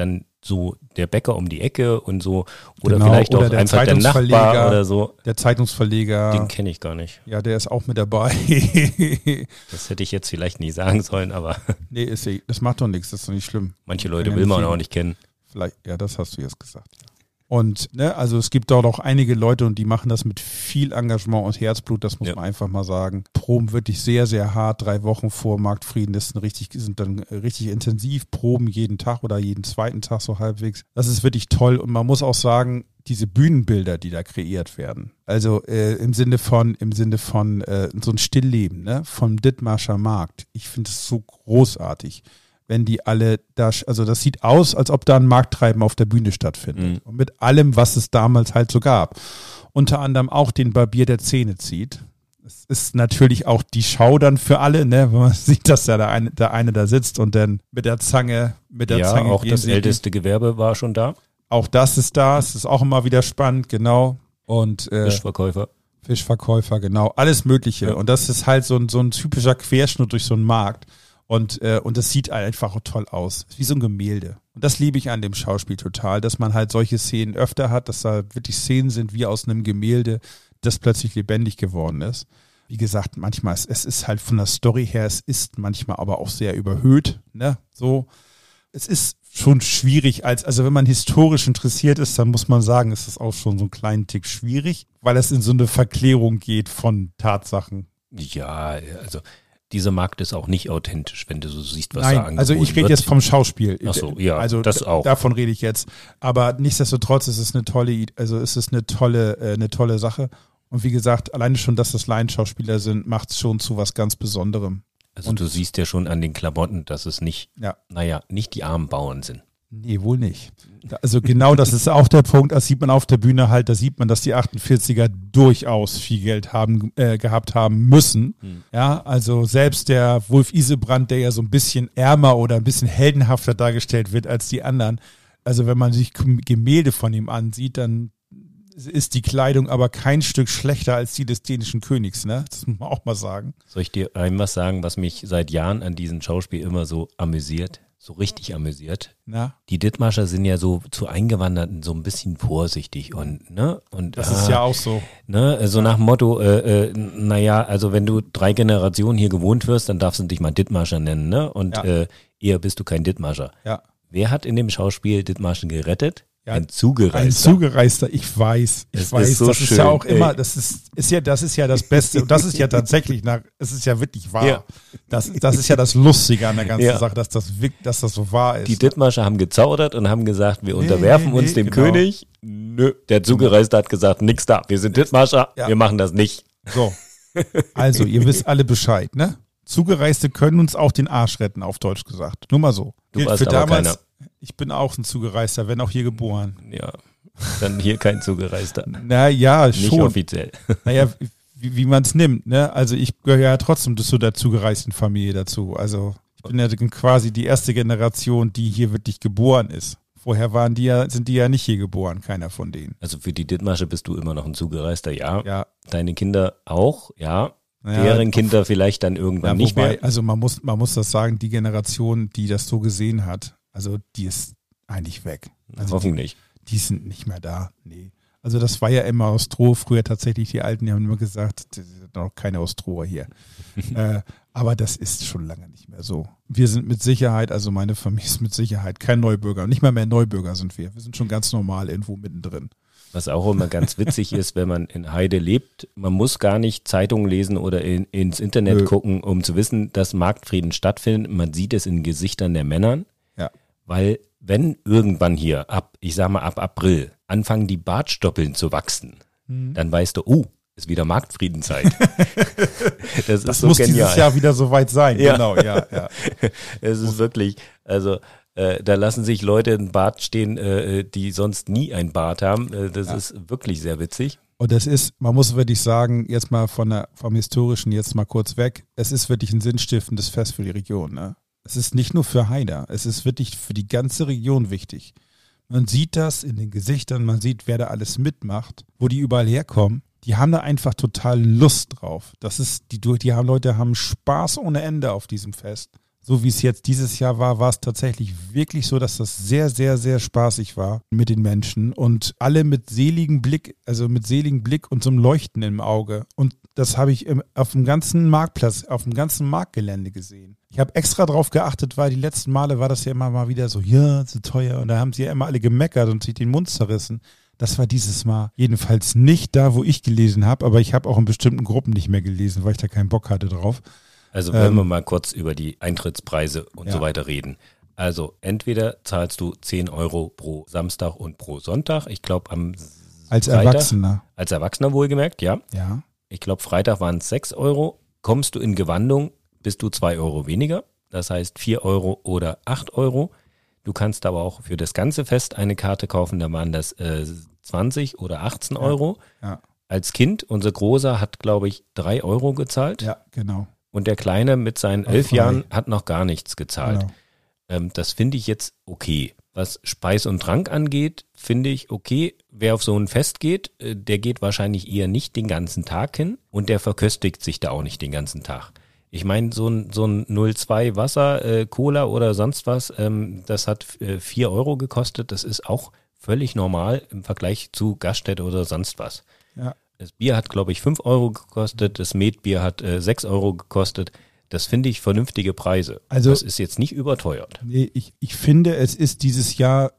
so der Bäcker um die Ecke und so oder Genau, vielleicht oder auch der einfach der Nachbar oder so. Der Zeitungsverleger. Den kenne ich gar nicht. Ja, der ist auch mit dabei. Das hätte ich jetzt vielleicht nicht sagen sollen, aber Nee, das macht doch nichts, das ist doch nicht schlimm. manche Leute will man auch nicht kennen. Vielleicht, ja, das hast du jetzt gesagt. Und also es gibt dort auch einige Leute und die machen das mit viel Engagement und Herzblut, das muss man einfach mal sagen. Proben wirklich sehr, sehr hart, 3 Wochen vor Marktfrieden sind dann richtig intensiv, Proben jeden Tag oder jeden zweiten Tag so halbwegs. Das ist wirklich toll und man muss auch sagen, diese Bühnenbilder, die da kreiert werden, also im Sinne von so ein Stillleben, ne, vom Dithmarscher Markt, ich finde es so großartig. Wenn die alle da, also das sieht aus, als ob da ein Markttreiben auf der Bühne stattfindet. Und mit allem, was es damals halt so gab. Unter anderem auch den Barbier, der Zähne zieht. Es ist natürlich auch die Schau dann für alle, ne, wenn man sieht, dass der eine da sitzt und dann mit der Zange. Auch das älteste Gewerbe war schon da. Auch das ist da, es ist auch immer wieder spannend, genau. Und Fischverkäufer, genau, alles Mögliche. Ja. Und das ist halt so ein typischer Querschnitt durch so einen Markt. Und das sieht einfach toll aus. Wie so ein Gemälde. Und das liebe ich an dem Schauspiel total, dass man halt solche Szenen öfter hat, dass da wirklich Szenen sind wie aus einem Gemälde, das plötzlich lebendig geworden ist. Wie gesagt, manchmal, es ist halt von der Story her, es ist manchmal aber auch sehr überhöht, ne, so. Es ist schon schwierig, also wenn man historisch interessiert ist, dann muss man sagen, ist das auch schon so einen kleinen Tick schwierig, weil es in so eine Verklärung geht von Tatsachen. Ja, also dieser Markt ist auch nicht authentisch, wenn du so siehst, was Nein, da angeboten also ich rede jetzt vom Schauspiel. Ach so, ja, also das auch. Davon rede ich jetzt. Aber nichtsdestotrotz ist es eine tolle Sache. Und wie gesagt, alleine schon, dass das Laienschauspieler sind, macht es schon zu was ganz Besonderem. Also du siehst ja schon an den Klamotten, dass es nicht, nicht die armen Bauern sind. Nee, wohl nicht. Also genau, das ist auch der Punkt, das sieht man auf der Bühne halt, da sieht man, dass die 48er durchaus viel Geld gehabt haben müssen. Ja, also selbst der Wolf Isebrand, der ja so ein bisschen ärmer oder ein bisschen heldenhafter dargestellt wird als die anderen, also wenn man sich Gemälde von ihm ansieht, dann ist die Kleidung aber kein Stück schlechter als die des dänischen Königs, ne? Das muss man auch mal sagen. Soll ich dir was sagen, was mich seit Jahren an diesem Schauspiel immer so amüsiert? So richtig amüsiert. Na? Die Dithmarscher sind ja so zu Eingewanderten so ein bisschen vorsichtig und das ist ja auch so. Ne, so nach dem Motto, also wenn du 3 Generationen hier gewohnt wirst, dann darfst du dich mal Dithmarscher nennen, ne? Und eher bist du kein Dithmarscher. Ja. Wer hat in dem Schauspiel Dithmarschen gerettet? Ja, ein Zugereister. Ein Zugereister, ich weiß. Ist so das schön, ist ja auch immer, das ist ja das Beste. Und das ist ja tatsächlich, es ist ja wirklich wahr. Ja. Das ist ja das Lustige an der ganzen Sache, dass das so wahr ist. Die Dithmarscher haben gezaudert und haben gesagt, wir unterwerfen uns dem König. Nö, der Zugereister hat gesagt, nix da. Wir sind Dithmarscher, wir machen das nicht. So, also ihr wisst alle Bescheid, ne? Zugereiste können uns auch den Arsch retten, auf Deutsch gesagt. Nur mal so. Du warst aber damals, keiner. Ich bin auch ein Zugereister, wenn auch hier geboren. Ja, dann hier kein Zugereister. Naja, schon. Nicht offiziell. Naja, wie man es nimmt, ne? Also ich gehöre ja trotzdem zu der zugereisten Familie dazu. Also ich bin ja quasi die erste Generation, die hier wirklich geboren ist. Vorher sind die ja nicht hier geboren, keiner von denen. Also für die Dithmarsche bist du immer noch ein Zugereister, ja. Deine Kinder auch, ja. Deren Kinder vielleicht dann irgendwann nicht mehr. Also man muss das sagen, die Generation, die das so gesehen hat, also die ist eigentlich weg. Also hoffentlich. Die sind nicht mehr da, nee. Also das war ja immer aus Stroh, früher tatsächlich die Alten, die haben immer gesagt, das sind noch keine Austroher hier. Aber das ist schon lange nicht mehr so. Wir sind mit Sicherheit, also meine Familie ist mit Sicherheit kein Neubürger, nicht mal mehr Neubürger sind wir. Wir sind schon ganz normal irgendwo mittendrin. Was auch immer ganz witzig ist, wenn man in Heide lebt, man muss gar nicht Zeitungen lesen oder ins Internet gucken, um zu wissen, dass Marktfrieden stattfindet. Man sieht es in Gesichtern der Männern, weil wenn irgendwann hier ab April anfangen die Bartstoppeln zu wachsen, dann weißt du, ist wieder Marktfriedenzeit. Das ist so muss genial. Dieses Jahr wieder soweit sein, genau, ja. Es ist wirklich, also da lassen sich Leute einen Bart stehen, die sonst nie einen Bart haben. Das ist wirklich sehr witzig. Und das ist, man muss wirklich sagen, jetzt mal vom Historischen jetzt mal kurz weg, es ist wirklich ein sinnstiftendes Fest für die Region. Ne? Es ist nicht nur für Haider, es ist wirklich für die ganze Region wichtig. Man sieht das in den Gesichtern, man sieht, wer da alles mitmacht, wo die überall herkommen. Die haben da einfach total Lust drauf. Das ist, die Leute haben Spaß ohne Ende auf diesem Fest. so wie es jetzt dieses Jahr war es tatsächlich wirklich so, dass das sehr, sehr, sehr spaßig war mit den Menschen und alle mit seligem Blick und so einem Leuchten im Auge. Und das habe ich auf dem ganzen Marktplatz, auf dem ganzen Marktgelände gesehen. Ich habe extra drauf geachtet, weil die letzten Male war das ja immer mal wieder so, ja, so teuer. Und da haben sie ja immer alle gemeckert und sich den Mund zerrissen. Das war dieses Mal jedenfalls nicht da, wo ich gelesen habe, aber ich habe auch in bestimmten Gruppen nicht mehr gelesen, weil ich da keinen Bock hatte drauf. Also wenn wir mal kurz über die Eintrittspreise und so weiter reden. Also entweder zahlst du 10 Euro pro Samstag und pro Sonntag. Ich glaube als Freitag, Erwachsener. Als Erwachsener wohlgemerkt, ja. Ja. Ich glaube Freitag waren es 6 Euro. Kommst du in Gewandung, bist du 2 Euro weniger. Das heißt 4 Euro oder 8 Euro. Du kannst aber auch für das ganze Fest eine Karte kaufen, da waren das 20 oder 18 Euro. Ja. Als Kind, unser Großer hat, glaube ich, 3 Euro gezahlt. Ja, genau. Und der Kleine mit seinen 11 Jahren hat noch gar nichts gezahlt. Genau. Das finde ich jetzt okay. Was Speis und Trank angeht, finde ich okay. Wer auf so ein Fest geht, der geht wahrscheinlich eher nicht den ganzen Tag hin und der verköstigt sich da auch nicht den ganzen Tag. Ich meine, so ein 0,2 Wasser, Cola oder sonst was, das hat 4 Euro gekostet. Das ist auch völlig normal im Vergleich zu Gaststätte oder sonst was. Ja. Das Bier hat, glaube ich, 5 Euro gekostet. Das Metbier hat 6 Euro gekostet. Das finde ich vernünftige Preise. Also, das ist jetzt nicht überteuert. Nee, ich finde, es ist dieses Jahr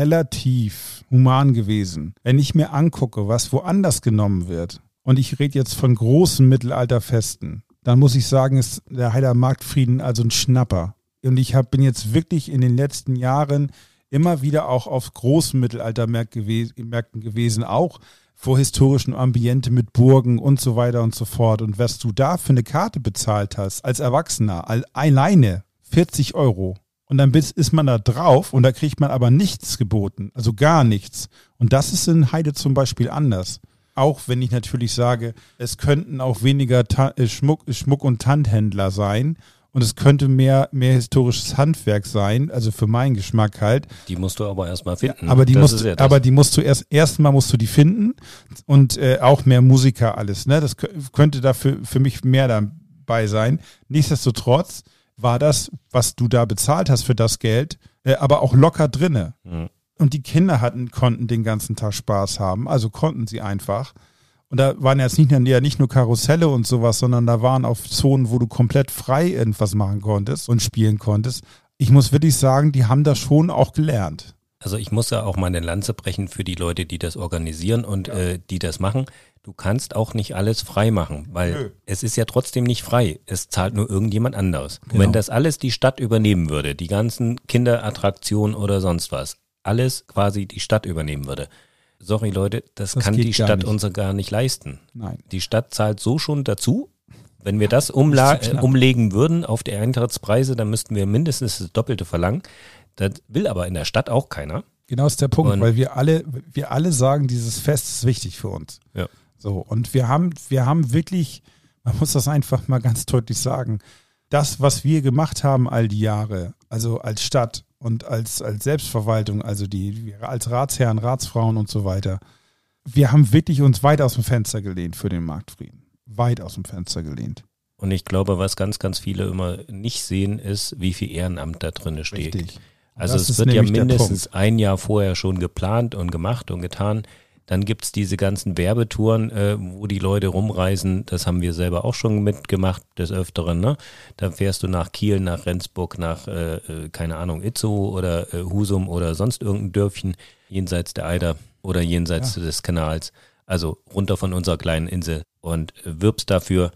relativ human gewesen. Wenn ich mir angucke, was woanders genommen wird, und ich rede jetzt von großen Mittelalterfesten, dann muss ich sagen, ist der Heider Marktfrieden also ein Schnapper. Und ich bin jetzt wirklich in den letzten Jahren immer wieder auch auf großen Mittelaltermärkten gewesen, auch vor historischem Ambiente mit Burgen und so weiter und so fort. Und was du da für eine Karte bezahlt hast, als Erwachsener, alleine 40 Euro. Und dann ist man da drauf und da kriegt man aber nichts geboten, also gar nichts. Und das ist in Heide zum Beispiel anders. Auch wenn ich natürlich sage, es könnten auch weniger Schmuck- und Tandhändler sein und es könnte mehr historisches Handwerk sein, also für meinen Geschmack halt. Die musst du aber erstmal finden. Aber die musst du erstmal musst du die finden und auch mehr Musiker alles. Ne? Das könnte da für mich mehr dabei sein. Nichtsdestotrotz war das, was du da bezahlt hast für das Geld, aber auch locker drinne. Mhm. Und die Kinder konnten den ganzen Tag Spaß haben, also konnten sie einfach. Und da waren jetzt nicht nur Karusselle und sowas, sondern da waren auch Zonen, wo du komplett frei irgendwas machen konntest und spielen konntest. Ich muss wirklich sagen, die haben das schon auch gelernt. Also ich muss ja auch mal eine Lanze brechen für die Leute, die das organisieren und die das machen. Du kannst auch nicht alles frei machen, weil es ist ja trotzdem nicht frei. Es zahlt nur irgendjemand anderes. Genau. Und wenn das alles die Stadt übernehmen würde, die ganzen Kinderattraktionen oder sonst was, alles quasi die Stadt übernehmen würde. Sorry Leute, das kann die Stadt uns gar nicht leisten. Nein. Die Stadt zahlt so schon dazu. Wenn wir das umlegen würden auf die Eintrittspreise, dann müssten wir mindestens das Doppelte verlangen. Das will aber in der Stadt auch keiner. Genau ist der Punkt, weil wir alle sagen, dieses Fest ist wichtig für uns. Ja. So, und wir haben wirklich, man muss das einfach mal ganz deutlich sagen, das, was wir gemacht haben all die Jahre, also als Stadt und als Selbstverwaltung, also als Ratsherren, Ratsfrauen und so weiter, wir haben wirklich uns weit aus dem Fenster gelehnt für den Marktfrieden. Weit aus dem Fenster gelehnt. Und ich glaube, was ganz, ganz viele immer nicht sehen, ist, wie viel Ehrenamt da drin steht. Richtig. Also es wird ja mindestens ein Jahr vorher schon geplant und gemacht und getan. Dann gibt's diese ganzen Werbetouren, wo die Leute rumreisen. Das haben wir selber auch schon mitgemacht des Öfteren. Ne? Da fährst du nach Kiel, nach Rendsburg, nach, keine Ahnung, Itzehoe oder Husum oder sonst irgendein Dörfchen jenseits der Eider oder jenseits des Kanals. Also runter von unserer kleinen Insel und wirbst dafür.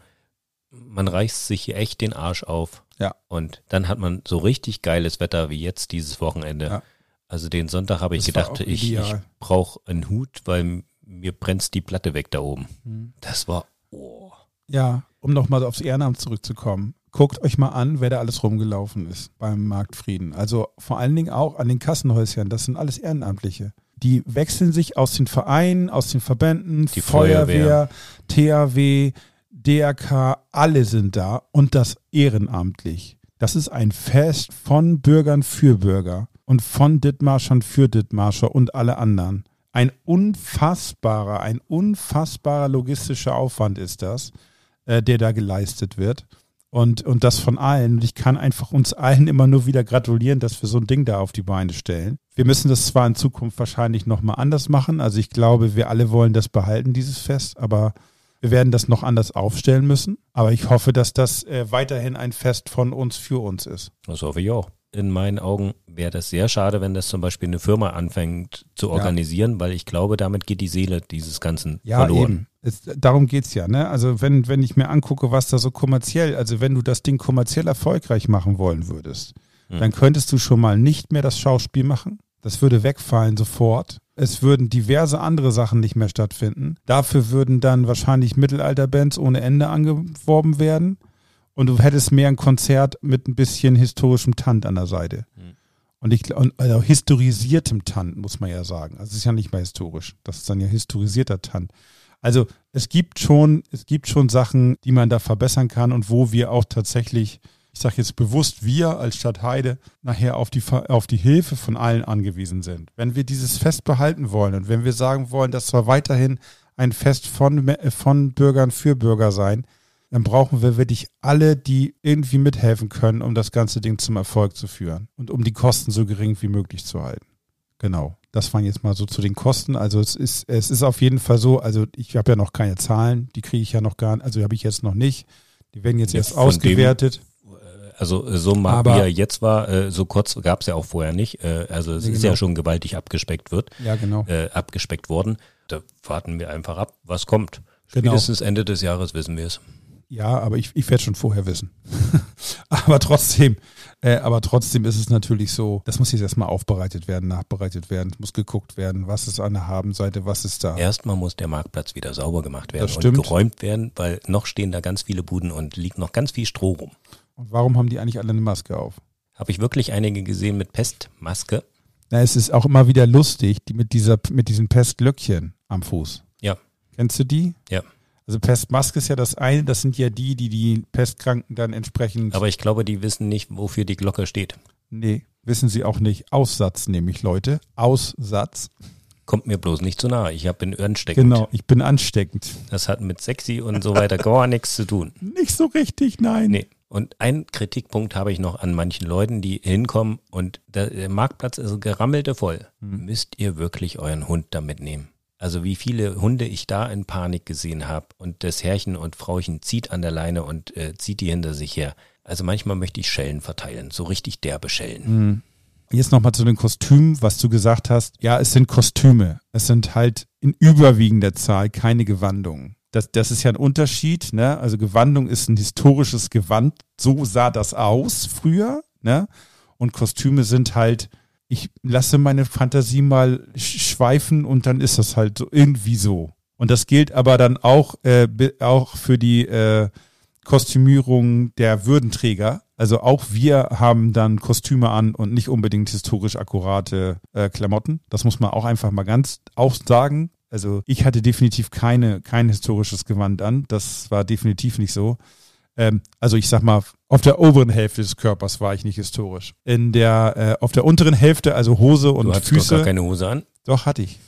Man reißt sich hier echt den Arsch auf. Ja. Und dann hat man so richtig geiles Wetter wie jetzt dieses Wochenende. Ja. Also den Sonntag habe ich gedacht, ich brauche einen Hut, weil mir brennt die Platte weg da oben. Das war, Ja, um nochmal aufs Ehrenamt zurückzukommen. Guckt euch mal an, wer da alles rumgelaufen ist beim Marktfrieden. Also vor allen Dingen auch an den Kassenhäuschen. Das sind alles Ehrenamtliche. Die wechseln sich aus den Vereinen, aus den Verbänden, die Feuerwehr, THW, DRK, alle sind da und das ehrenamtlich. Das ist ein Fest von Bürgern für Bürger und von Dithmarschern für Dithmarscher und alle anderen. Ein unfassbarer logistischer Aufwand ist das, der da geleistet wird. Und das von allen. Und ich kann einfach uns allen immer nur wieder gratulieren, dass wir so ein Ding da auf die Beine stellen. Wir müssen das zwar in Zukunft wahrscheinlich nochmal anders machen. Also ich glaube, wir alle wollen das behalten, dieses Fest. Aber wir werden das noch anders aufstellen müssen. Aber ich hoffe, dass das weiterhin ein Fest von uns für uns ist. Das hoffe ich auch. In meinen Augen wäre das sehr schade, wenn das zum Beispiel eine Firma anfängt zu organisieren, weil ich glaube, damit geht die Seele dieses Ganzen verloren. Eben. Darum geht's ja, ne? Also wenn ich mir angucke, was da so kommerziell, also wenn du das Ding kommerziell erfolgreich machen wollen würdest, dann könntest du schon mal nicht mehr das Schauspiel machen. Das würde wegfallen sofort. Es würden diverse andere Sachen nicht mehr stattfinden. Dafür würden dann wahrscheinlich Mittelalterbands ohne Ende angeworben werden. Und du hättest mehr ein Konzert mit ein bisschen historischem Tant an der Seite. Und also historisiertem Tant, muss man ja sagen. Also es ist ja nicht mehr historisch. Das ist dann ja historisierter Tant. Also es gibt schon Sachen, die man da verbessern kann und wo wir auch tatsächlich, ich sage jetzt bewusst, wir als Stadt Heide nachher auf die Hilfe von allen angewiesen sind. Wenn wir dieses Fest behalten wollen und wenn wir sagen wollen, das soll weiterhin ein Fest von Bürgern für Bürger sein, dann brauchen wir wirklich alle, die irgendwie mithelfen können, um das ganze Ding zum Erfolg zu führen und um die Kosten so gering wie möglich zu halten. Genau, das waren jetzt mal so zu den Kosten. Also es ist auf jeden Fall so, also ich habe ja noch keine Zahlen, die kriege ich ja noch gar nicht, also habe ich jetzt noch nicht. Die werden jetzt erst ausgewertet. Also so mal wie er jetzt war, so kurz gab es ja auch vorher nicht. Also es ist ja schon gewaltig abgespeckt abgespeckt worden. Da warten wir einfach ab, was kommt. Spätestens Ende des Jahres wissen wir es. Ja, aber ich werde schon vorher wissen. aber trotzdem ist es natürlich so, das muss jetzt erstmal aufbereitet werden, nachbereitet werden, es muss geguckt werden, was ist an der Habenseite, was ist da. Erstmal muss der Marktplatz wieder sauber gemacht werden und geräumt werden, weil noch stehen da ganz viele Buden und liegt noch ganz viel Stroh rum. Und warum haben die eigentlich alle eine Maske auf? Habe ich wirklich einige gesehen mit Pestmaske. Na, es ist auch immer wieder lustig, die mit diesen Pestlöckchen am Fuß. Ja. Kennst du die? Ja. Also Pestmaske ist ja das eine, das sind ja die Pestkranken dann entsprechend... Aber ich glaube, die wissen nicht, wofür die Glocke steht. Nee, wissen sie auch nicht. Aussatz nämlich, Leute. Aussatz. Kommt mir bloß nicht zu nahe. Ich bin ansteckend. Genau, ich bin ansteckend. Das hat mit sexy und so weiter gar nichts zu tun. Nicht so richtig, nein. Nee. Und einen Kritikpunkt habe ich noch an manchen Leuten, die hinkommen und der Marktplatz ist gerammelte voll. Müsst ihr wirklich euren Hund da mitnehmen? Also wie viele Hunde ich da in Panik gesehen habe und das Herrchen und Frauchen zieht an der Leine und zieht die hinter sich her. Also manchmal möchte ich Schellen verteilen, so richtig derbe Schellen. Jetzt nochmal zu den Kostümen, was du gesagt hast. Ja, es sind Kostüme. Es sind halt in überwiegender Zahl keine Gewandungen. Das ist ja ein Unterschied, ne? Also Gewandung ist ein historisches Gewand. So sah das aus früher, ne? Und Kostüme sind halt, ich lasse meine Fantasie mal schweifen und dann ist das halt so irgendwie so. Und das gilt aber dann auch für die Kostümierung der Würdenträger. Also auch wir haben dann Kostüme an und nicht unbedingt historisch akkurate Klamotten. Das muss man auch einfach mal ganz auch sagen. Also ich hatte definitiv kein historisches Gewand an. Das war definitiv nicht so. Also ich sag mal, auf der oberen Hälfte des Körpers war ich nicht historisch. Auf der unteren Hälfte, also Hose und Füße. Du hattest doch gar keine Hose an? Doch, hatte ich.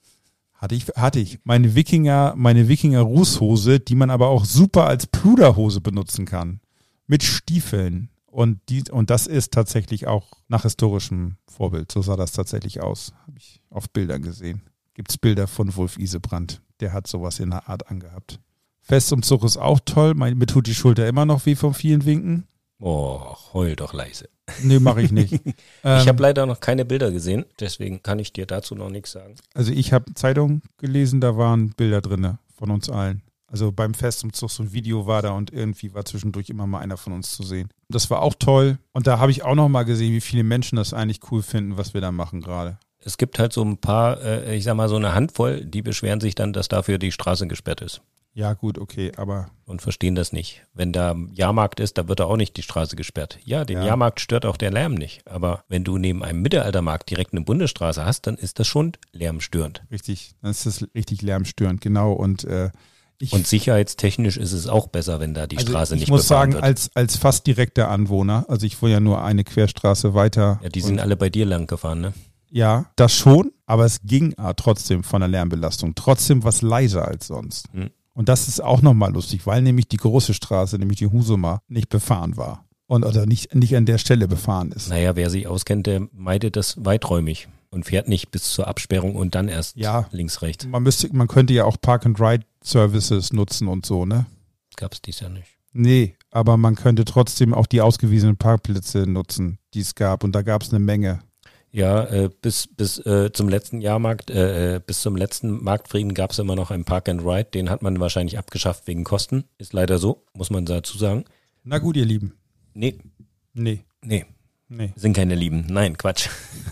Hatte ich. Meine Wikinger-Rußhose, die man aber auch super als Pluderhose benutzen kann. Mit Stiefeln. Und das ist tatsächlich auch nach historischem Vorbild. So sah das tatsächlich aus. Habe ich auf Bildern gesehen. Gibt es Bilder von Wulf Isebrand. Der hat sowas in der Art angehabt. Festumzug ist auch toll. Mir tut die Schulter immer noch weh von vielen Winken. Oh, heul doch leise. Nee, mache ich nicht. Ich habe leider noch keine Bilder gesehen, deswegen kann ich dir dazu noch nichts sagen. Also ich habe Zeitung gelesen, da waren Bilder drin von uns allen. Also beim Festumzug so ein Video war da und irgendwie war zwischendurch immer mal einer von uns zu sehen. Das war auch toll. Und da habe ich auch noch mal gesehen, wie viele Menschen das eigentlich cool finden, was wir da machen gerade. Es gibt halt so ein paar, ich sag mal so eine Handvoll, die beschweren sich dann, dass dafür die Straße gesperrt ist. Ja gut, okay, aber... Und verstehen das nicht. Wenn da Jahrmarkt ist, da wird da auch nicht die Straße gesperrt. Ja, den Jahrmarkt stört auch der Lärm nicht. Aber wenn du neben einem Mittelaltermarkt direkt eine Bundesstraße hast, dann ist das schon lärmstörend. Richtig, dann ist das richtig lärmstörend, genau. Und sicherheitstechnisch ist es auch besser, wenn da die Straße nicht befahren wird. Ich muss sagen, als fast direkter Anwohner, also ich wohne ja nur eine Querstraße weiter. Ja, die sind alle bei dir lang gefahren, ne? Ja, das schon, aber es ging trotzdem von der Lärmbelastung. Trotzdem was leiser als sonst. Und das ist auch nochmal lustig, weil nämlich die große Straße, nämlich die Husumer, nicht befahren war. Oder nicht an der Stelle befahren ist. Naja, wer sich auskennt, der meidet das weiträumig und fährt nicht bis zur Absperrung und dann erst links, rechts. Man könnte ja auch Park-and-Ride-Services nutzen und so, ne? Gab's dies ja nicht. Nee, aber man könnte trotzdem auch die ausgewiesenen Parkplätze nutzen, die es gab. Und da gab es eine Menge. Ja, bis zum letzten Jahrmarkt, bis zum letzten Marktfrieden gab es immer noch einen Park and Ride. Den hat man wahrscheinlich abgeschafft wegen Kosten. Ist leider so, muss man dazu sagen. Na gut, ihr Lieben. Nee. Nee. Sind keine Lieben. Nein, Quatsch.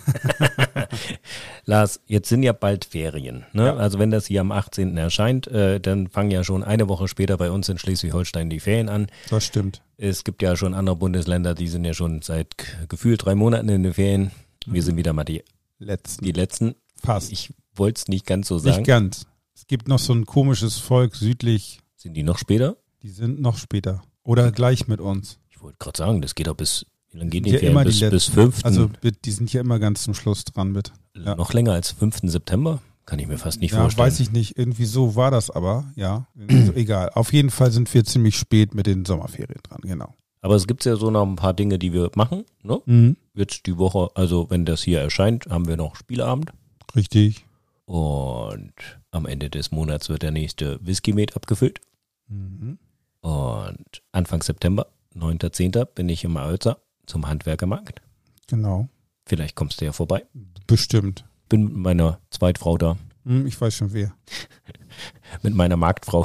Lars, jetzt sind ja bald Ferien. Ne? Ja. Also wenn das hier am 18. erscheint, dann fangen ja schon eine Woche später bei uns in Schleswig-Holstein die Ferien an. Das stimmt. Es gibt ja schon andere Bundesländer, die sind ja schon seit gefühlt 3 Monaten in den Ferien. Wir sind wieder mal die letzten. Fast. Ich wollte es nicht ganz so sagen. Nicht ganz. Es gibt noch so ein komisches Volk südlich. Sind die noch später? Die sind noch später. Oder gleich mit uns. Ich wollte gerade sagen, das geht doch bis, wie lange geht die Ferien? Bis 5. Also die sind ja immer ganz zum Schluss dran mit. Ja. Noch länger als 5. September? Kann ich mir fast nicht vorstellen. Weiß ich nicht. Irgendwie so war das aber. Ja, so, egal. Auf jeden Fall sind wir ziemlich spät mit den Sommerferien dran, genau. Aber es gibt ja so noch ein paar Dinge, die wir machen. Ne? Mhm. Jetzt die Woche, also wenn das hier erscheint, haben wir noch Spieleabend. Richtig. Und am Ende des Monats wird der nächste Whisky-Met abgefüllt. Mhm. Und Anfang September, 9.10. bin ich im Alzer zum Handwerkermarkt. Genau. Vielleicht kommst du ja vorbei. Bestimmt. Bin mit meiner Zweitfrau da. Ich weiß schon wer. Mit meiner Marktfrau.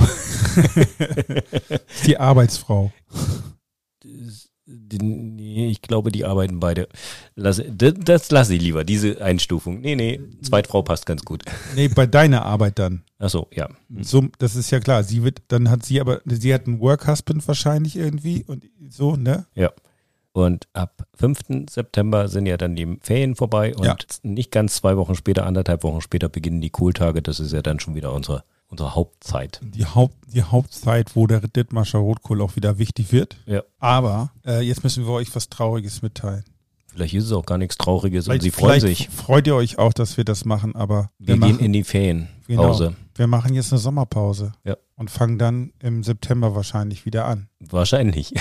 Die Arbeitsfrau. Ich glaube, die arbeiten beide. Das lasse ich lieber, diese Einstufung. Nee, Zweitfrau passt ganz gut. Nee, bei deiner Arbeit dann. Ach so, ja. So, das ist ja klar. Sie hat einen Work-Husband wahrscheinlich irgendwie und so, ne? Ja. Und ab 5. September sind ja dann die Ferien vorbei und nicht ganz 2 Wochen später, 1,5 Wochen später beginnen die Kohltage. Das ist ja dann schon wieder unsere Hauptzeit. Die Hauptzeit, wo der Dithmarscher Rotkohl auch wieder wichtig wird. Ja. Aber jetzt müssen wir euch was Trauriges mitteilen. Vielleicht ist es auch gar nichts Trauriges und sie freuen sich. Freut ihr euch auch, dass wir das machen, aber wir gehen in die Ferienpause. Genau, wir machen jetzt eine Sommerpause. Ja. Und fangen dann im September wahrscheinlich wieder an. Wahrscheinlich.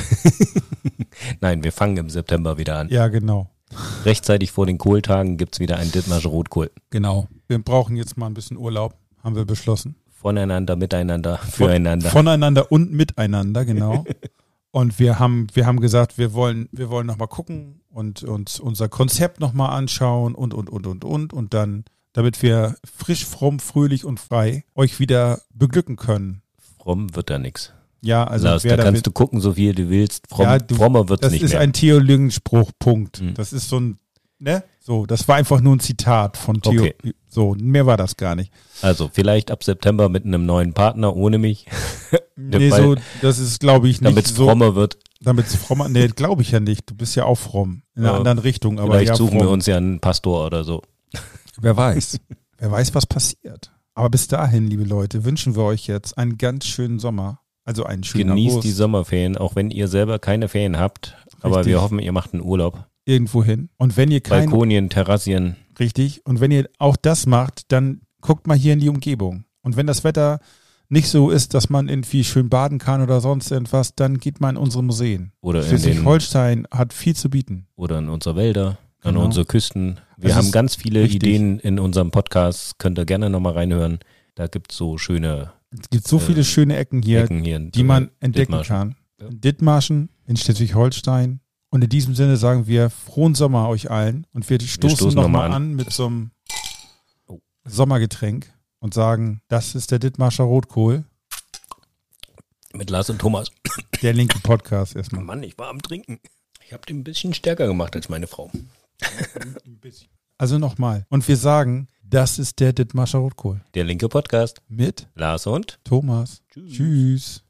Nein, wir fangen im September wieder an. Ja, genau. Rechtzeitig vor den Kohltagen gibt es wieder einen Dithmarscher Rotkohl. Genau. Wir brauchen jetzt mal ein bisschen Urlaub, haben wir beschlossen. Voneinander, miteinander, füreinander. Voneinander und miteinander, genau. Und wir haben gesagt, wir wollen noch mal gucken und uns unser Konzept noch mal anschauen und dann, damit wir frisch, fromm, fröhlich und frei euch wieder beglücken können. Fromm wird da nichts. Ja, also Lars, da kannst du gucken, so viel du willst. Frommer wird es nicht mehr. Das ist ein Theologenspruch, Punkt. Mhm. Das ist so ein, ne? So, das war einfach nur ein Zitat von Theo. Okay. So, mehr war das gar nicht. Also vielleicht ab September mit einem neuen Partner ohne mich. Nee, so, das ist, glaube ich, nicht damit es frommer wird. Damit es frommer, nee, glaube ich ja nicht. Du bist ja auch fromm. In einer anderen Richtung. Aber vielleicht ja, suchen fromm. wir uns ja einen Pastor oder so. Wer weiß. Wer weiß, was passiert. Aber bis dahin, liebe Leute, wünschen wir euch jetzt einen ganz schönen Sommer. Also einen schönen Genießt August. die Sommerferien, auch wenn ihr selber keine Ferien habt. Aber Richtig. wir hoffen, ihr macht einen Urlaub. Irgendwo hin. Und wenn ihr Balkonien, Terrassien. Richtig. Und wenn ihr auch das macht, dann guckt mal hier in die Umgebung. Und wenn das Wetter nicht so ist, dass man irgendwie schön baden kann oder sonst irgendwas, dann geht mal in unsere Museen. Oder Schleswig-Holstein hat viel zu bieten. Oder in unsere Wälder, an Genau. unsere Küsten. Wir haben ganz viele Ideen in unserem Podcast. Könnt ihr gerne nochmal reinhören. Da gibt es so schöne Es gibt so viele schöne Ecken hier, die man entdecken Dithmarschen. kann. In Dithmarschen, in Schleswig-Holstein. Und in diesem Sinne sagen wir frohen Sommer euch allen. Und wir stoßen nochmal an mit so einem Sommergetränk und sagen, das ist der Dithmarscher Rotkohl. Mit Lars und Thomas. Der linke Podcast erstmal. Mann, ich war am Trinken. Ich habe den ein bisschen stärker gemacht als meine Frau. Also nochmal. Und wir sagen, das ist der Dithmarscher Rotkohl. Der linke Podcast. Mit Lars und Thomas. Tschüss.